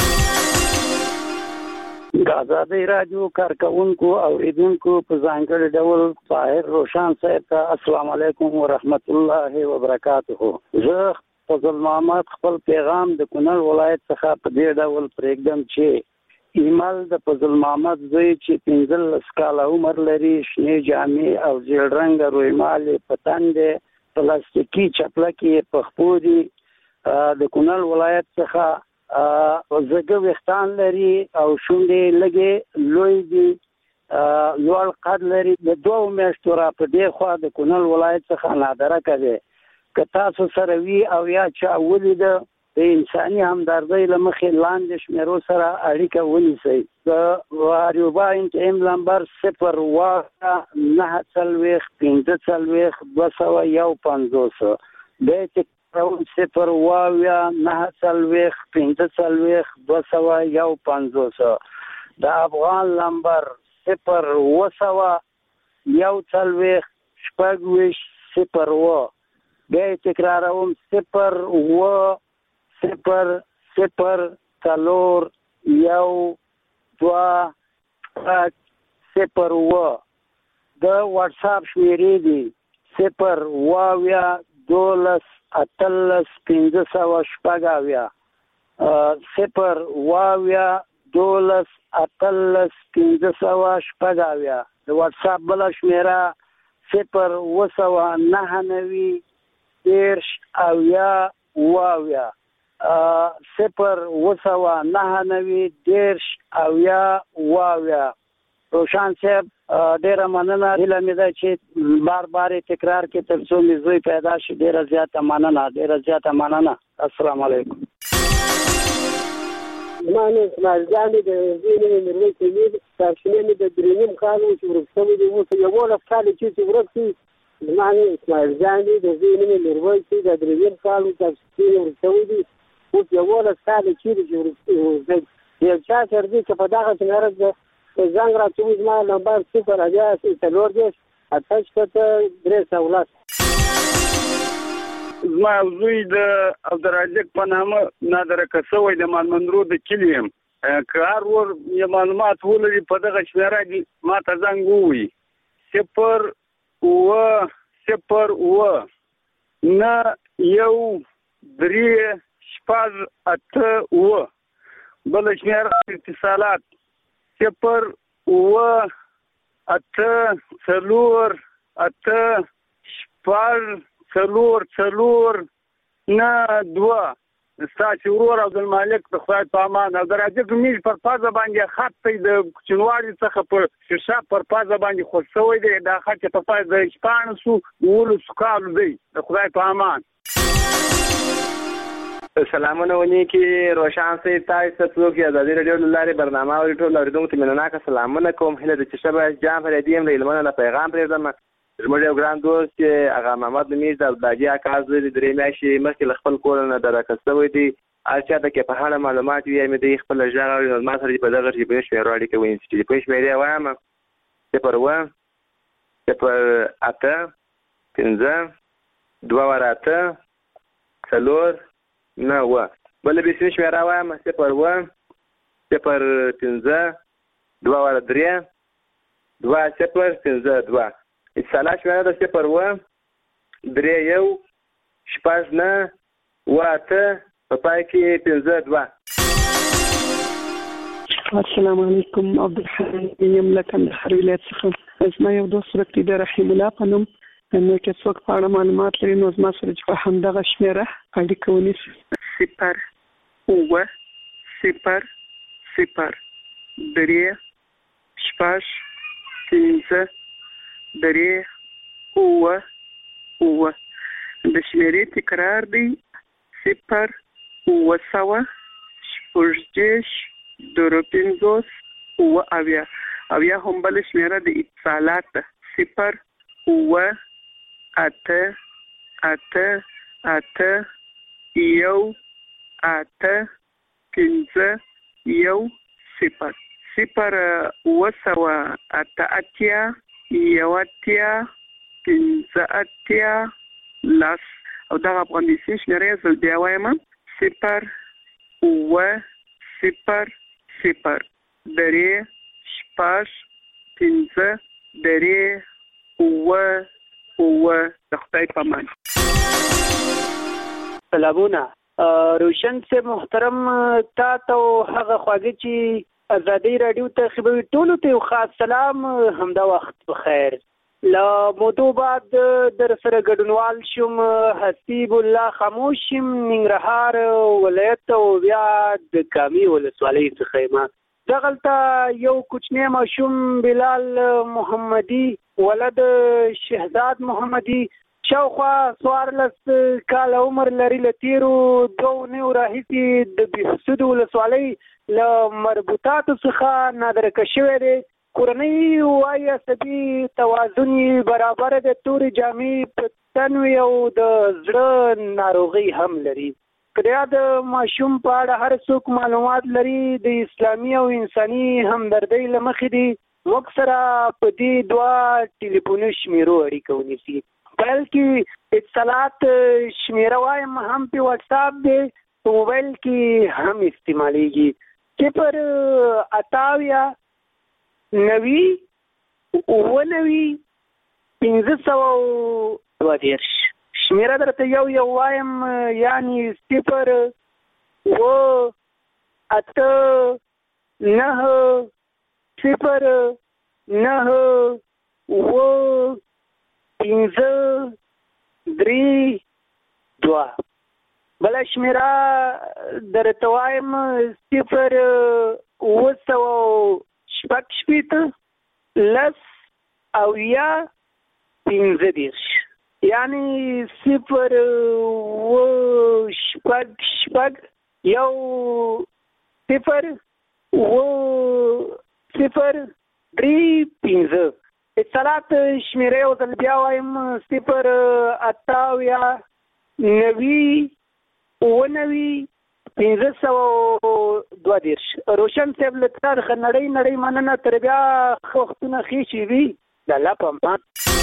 د آزادۍ رادیو کارکونکو اوریدونکو په ځانګړي ډول طاهر روشن صاحب ته السلام علیکم ورحمت الله وبرکاته زه فضل محمد خپل پیغام د کونړ ولایت څخه په دې ډول پرېږدم چې ایمل د فضل محمد زوی چې 15 کاله عمر لري شنه جامې او زیړ رنګ رویمال پتند پلاستیکي چپلکې په خپوري د کونړ ولایت څخه زګ وختان لري او شونډې لګي لوی دي لوړ قد لري د 2 میاشتو را په دې خوا د کونړ ولایت څخه نادره کوي که تاسو سره وی او یا چا ولید د انساني همدردۍ لمخې لاندې شمیرو سره اړیکه ونیسئ د واریوبا ام نمبر 094455250 د تکرار 094455250 د افغان نمبر 01014 بیا تکراروم 01004 د واتس اپ شمیرې دي 0101215 د واتس اپ بل شمیره 099 دیرش اویا 099 دیرش اویا روشان صاحب ډیره مننه هیله مې ده چې بار تکرار کې تر څو مې زوی پیدا شي ډیره زیاته مننه السلام علیکم مانه اسماعیل جان د زینې مروي کې تاسو د دریم کال چې ورسوي د وو یو ولف کال چې ورسوي مانه اسماعیل جان د زینې مروي چې د دریم کال چې ورسوي دي او یو ولف کال چې ورسوي یو چا تر دې چې په دغه څنګه زنګ راځي ما نمبر 0 اجازه تلور دې اتاش کته درې سوالات زما زوی د عبدالرزاق په نامه نادره کسوي د مالمندرو د کلیم کار ور معلومات ولري په دغه شمیره کې ما ته زنګ ووي 0 بل شمیره اتصالات 0 نه 2 ستاسو ورور عبدالمالک د خدای په امان او درجه کومې پر پازه باندې خط د چنواري څخه په شیشه پر پازه باندې خوشوي دی دا خط په پازه د شپانسو ولو سکال دی د خدای په امان سلامونه ونی کې روشان سي تاسو ته کې ازادي رادیو لاره برنامه او ټول اوریدونکو ته مننه سلامونه کوم هله د چشبه جام فریدیم له علمانه پیغام پرېږدم زموږ یو ګران دوست چې هغه محمد نمیز د عبدالجی اکاز د درې میاشتې مخکې خپل کول نه درکستوي دي اچھا د کې په اړه معلومات یې مې د خپل ژغ او ما سره په دغه چې به شمیرو اړیکه ویني چې په شمیرې وایم چې پر 2 نه و بل به سې شمیرا وایم چې پر 2 اتصالات شمیره ده 0 3 واته په پای کې 52 السلام علیکم عبدالحمید یملک د خریلات څخه زما یو دوست ورته د رحیم الله په نوم نو کې څوک په اړه معلومات لري نو زما سره چې په همدغه شمیره اړیکه ونیسي 0 د شمیرې تکرار دی 0 اویا هم بل شمیره د اتصالات 0 یو 0 لاس او دغه افغانستان شمیره زل بیا وایم 0 د خدای په امان سلامونه روشن سے محترم تا ته هغه خواږه چې ازادي رادیو ته خبرې ټولو ته خاص سلام همدا وخت بخیر لا موضوع بعد در سره ګډونوال شوم حسیب الله خاموشم ننګرهار ولایت او بیا د کامی ولسوالۍ څخه ما دغلته یو کوچنی ماشوم بلال محمدي ولد شهزاد محمدي شاوخوا 14 کال عمر لري. له تیرو 2 راهیسې د بهسود ولسوالۍ له مربوطاتو څخه نادرکه شوی دی. کورنۍ وایي عصبي توازن یې برابر د تورې جامې په تن وي او د زړه ناروغي هم لري. که د ماشوم په اړه هر څوک معلومات لري د اسلامي او انساني همدردۍ له مخې دي موږ سره په دې 2 ټلیفوني شمیرو اړیکه ونیسي. پیل کې اتصالات شمیره وایم هم په واتساپ دی په موبایل کې هم استعمالیږي. 0 90 520 شمیره درته یو وایم یعنی 0 و 8 9 0 9 و 5 3 2. بله شمیره درته وایم 0 و 6 لس او یا 15 یعنی 0 و 6 یو 0 و 0 3 5. اتصالات شمیره یو ځل بیا وایم 0 28 90 520. روشن صاحب له تاریخ نړۍ مننه. تر بیا وختونه ښې شي وي د الله په امان.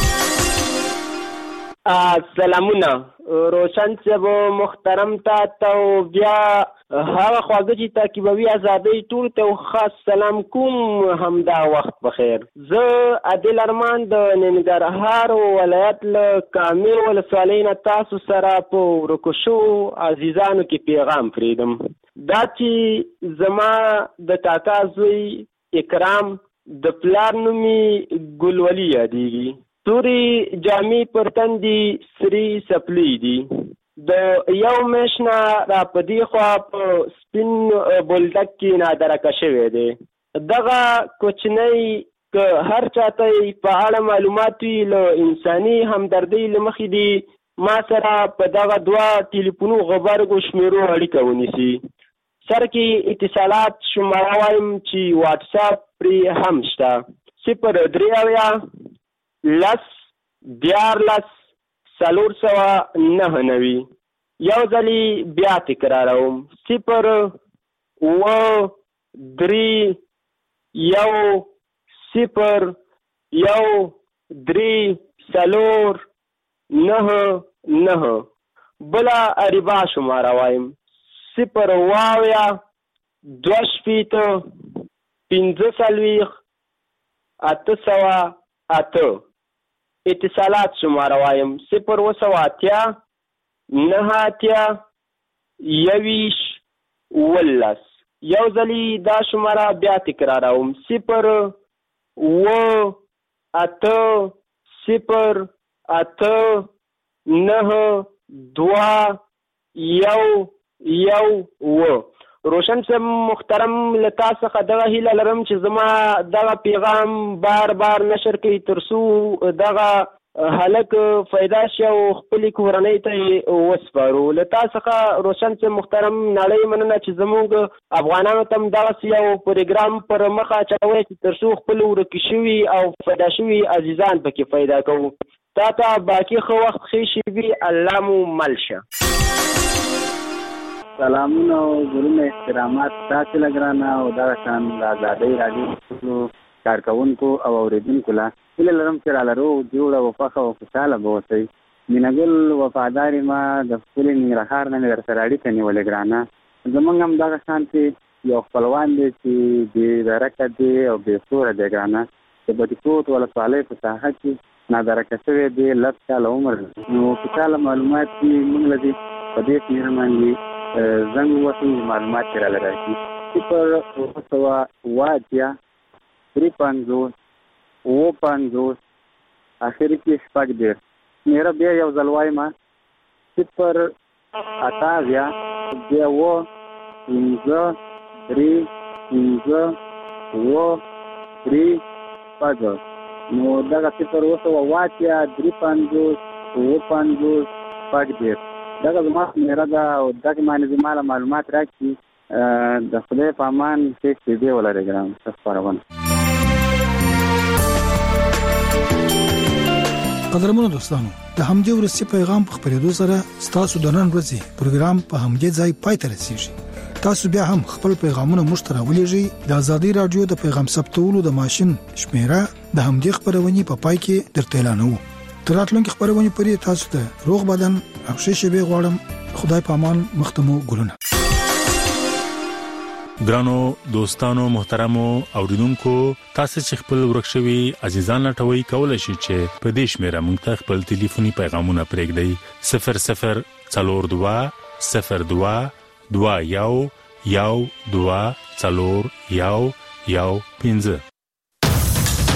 سلامونه روشن صاحب محترم ته بیا هغه خواږه چې تعقیبوي ازادۍ ټول ته خاص سلام کوم. همدا وخت بخیر. زه عادل ارمان د ننګرهار ولایت له کامل ولسوالۍ نه تاسو سره په ورکو شوو عزیزانو کې پیغام پرېږدم. دا چې زما د کاکا زوی اکرام د پلار نوم یې ګلولي یادېږي. تورې جامې پر تن دي سري سپلي دي. د یو میاشت نه را په دې خوا په سپین بولدک کې نادرکه شوی دی. دغه کوچنی که هر چاته په اړه معلومات وي له انساني همدردۍ له مخې دي ما سره په دغه 2 ټلیفونو غبرګو شمیرو اړیکه ونیسي. سر کې اتصالات شماره وایم چې واتساپ پرې هم شته. 0 لس 14 499. یو ځلې بیا تکراروم 0 و 3 1 0 1 3 4 9. بله اریبا شماره وایم 0 22 45 808. اتصالات شماره وایم 0 9 21 یو ځلې دا شماره بیا تکراروم 0 8 0 8 9 2 1 روشن صاحب محترم له تاسو څخه دغه هیله لرم چې زما دغه پیغام بار نشر کړئ ترڅو دغه هلک فایده شي او خپل کورنۍ ته وسپارو. له تاسو څخه روشن صاحب محترم نړۍ مننه چې زموږ افغانانو ته دغه یو پروګرام پر مخه چوي چې ترڅو خپل ورکی شوي او فایده شوي عزیزان پکې فایده کوو. تا باقي خو وخت ښه شي وي. الله مو مل شه. سلامونه او ګلونه احترامات تاسو لګرانه او دا شان د آزادۍ راډیو کارکونکو او اوریدونکو لا هیله لرم چې رالرو جوړه او فخه او خوشاله به اوسئ. مینګل وفادار ما د خپل ننګرهار نه درسره اړیکه نیولې ګرانه. زمونږ هم دغه شان چې یو خپلوان دی چې بې درکه دی او بې سوره دی ګرانه. د بټکوټ ولسوالۍ په ساحه کې نادرکه شوی دی 10 کاله عمر. نو که چاله معلومات دي موږ له دې په دې شمېره باندې زنګ ووهئ معلومات یې راله راشي. 0 53 53 اخر کې 6 شمېره بیا یو ځل وایم 0 28 2 5 3 5 نو دغه صفر اوسه واچیا 350 دغه زما میرا دا او دغه معنی زماله معلومات راکړي د خدای په امان چې دې ولري ګرام خبرونه. قدرمنو دوستانو د همدې ورسې پیغام په خبرېدو سره تاسو د نن ورځې پروګرام په همدې ځای پای ته رسیږي. تاسو بیا هم خپل پیغامونه مشترک ولېږئ. د آزادۍ رادیو د پیغام ثبتولو د ماشين شمیره د همدې خبرونې په پای کې درته اعلانوو. تر راتلونکي خبرونې پورې تاسو ته روغ بدن او ښه شپه غواړم. خدای په امان. مختمو ګلونه. ګرانو دوستانو محترمو اوریدونکو تاسو چې خپل ورکشوي عزیزان لټوي کولای شئ چې په دې شمیره موږ ته خپل ټلیفوني پیغامونه پرېږدئ 00 02 02 1 1 2 4 1 1 5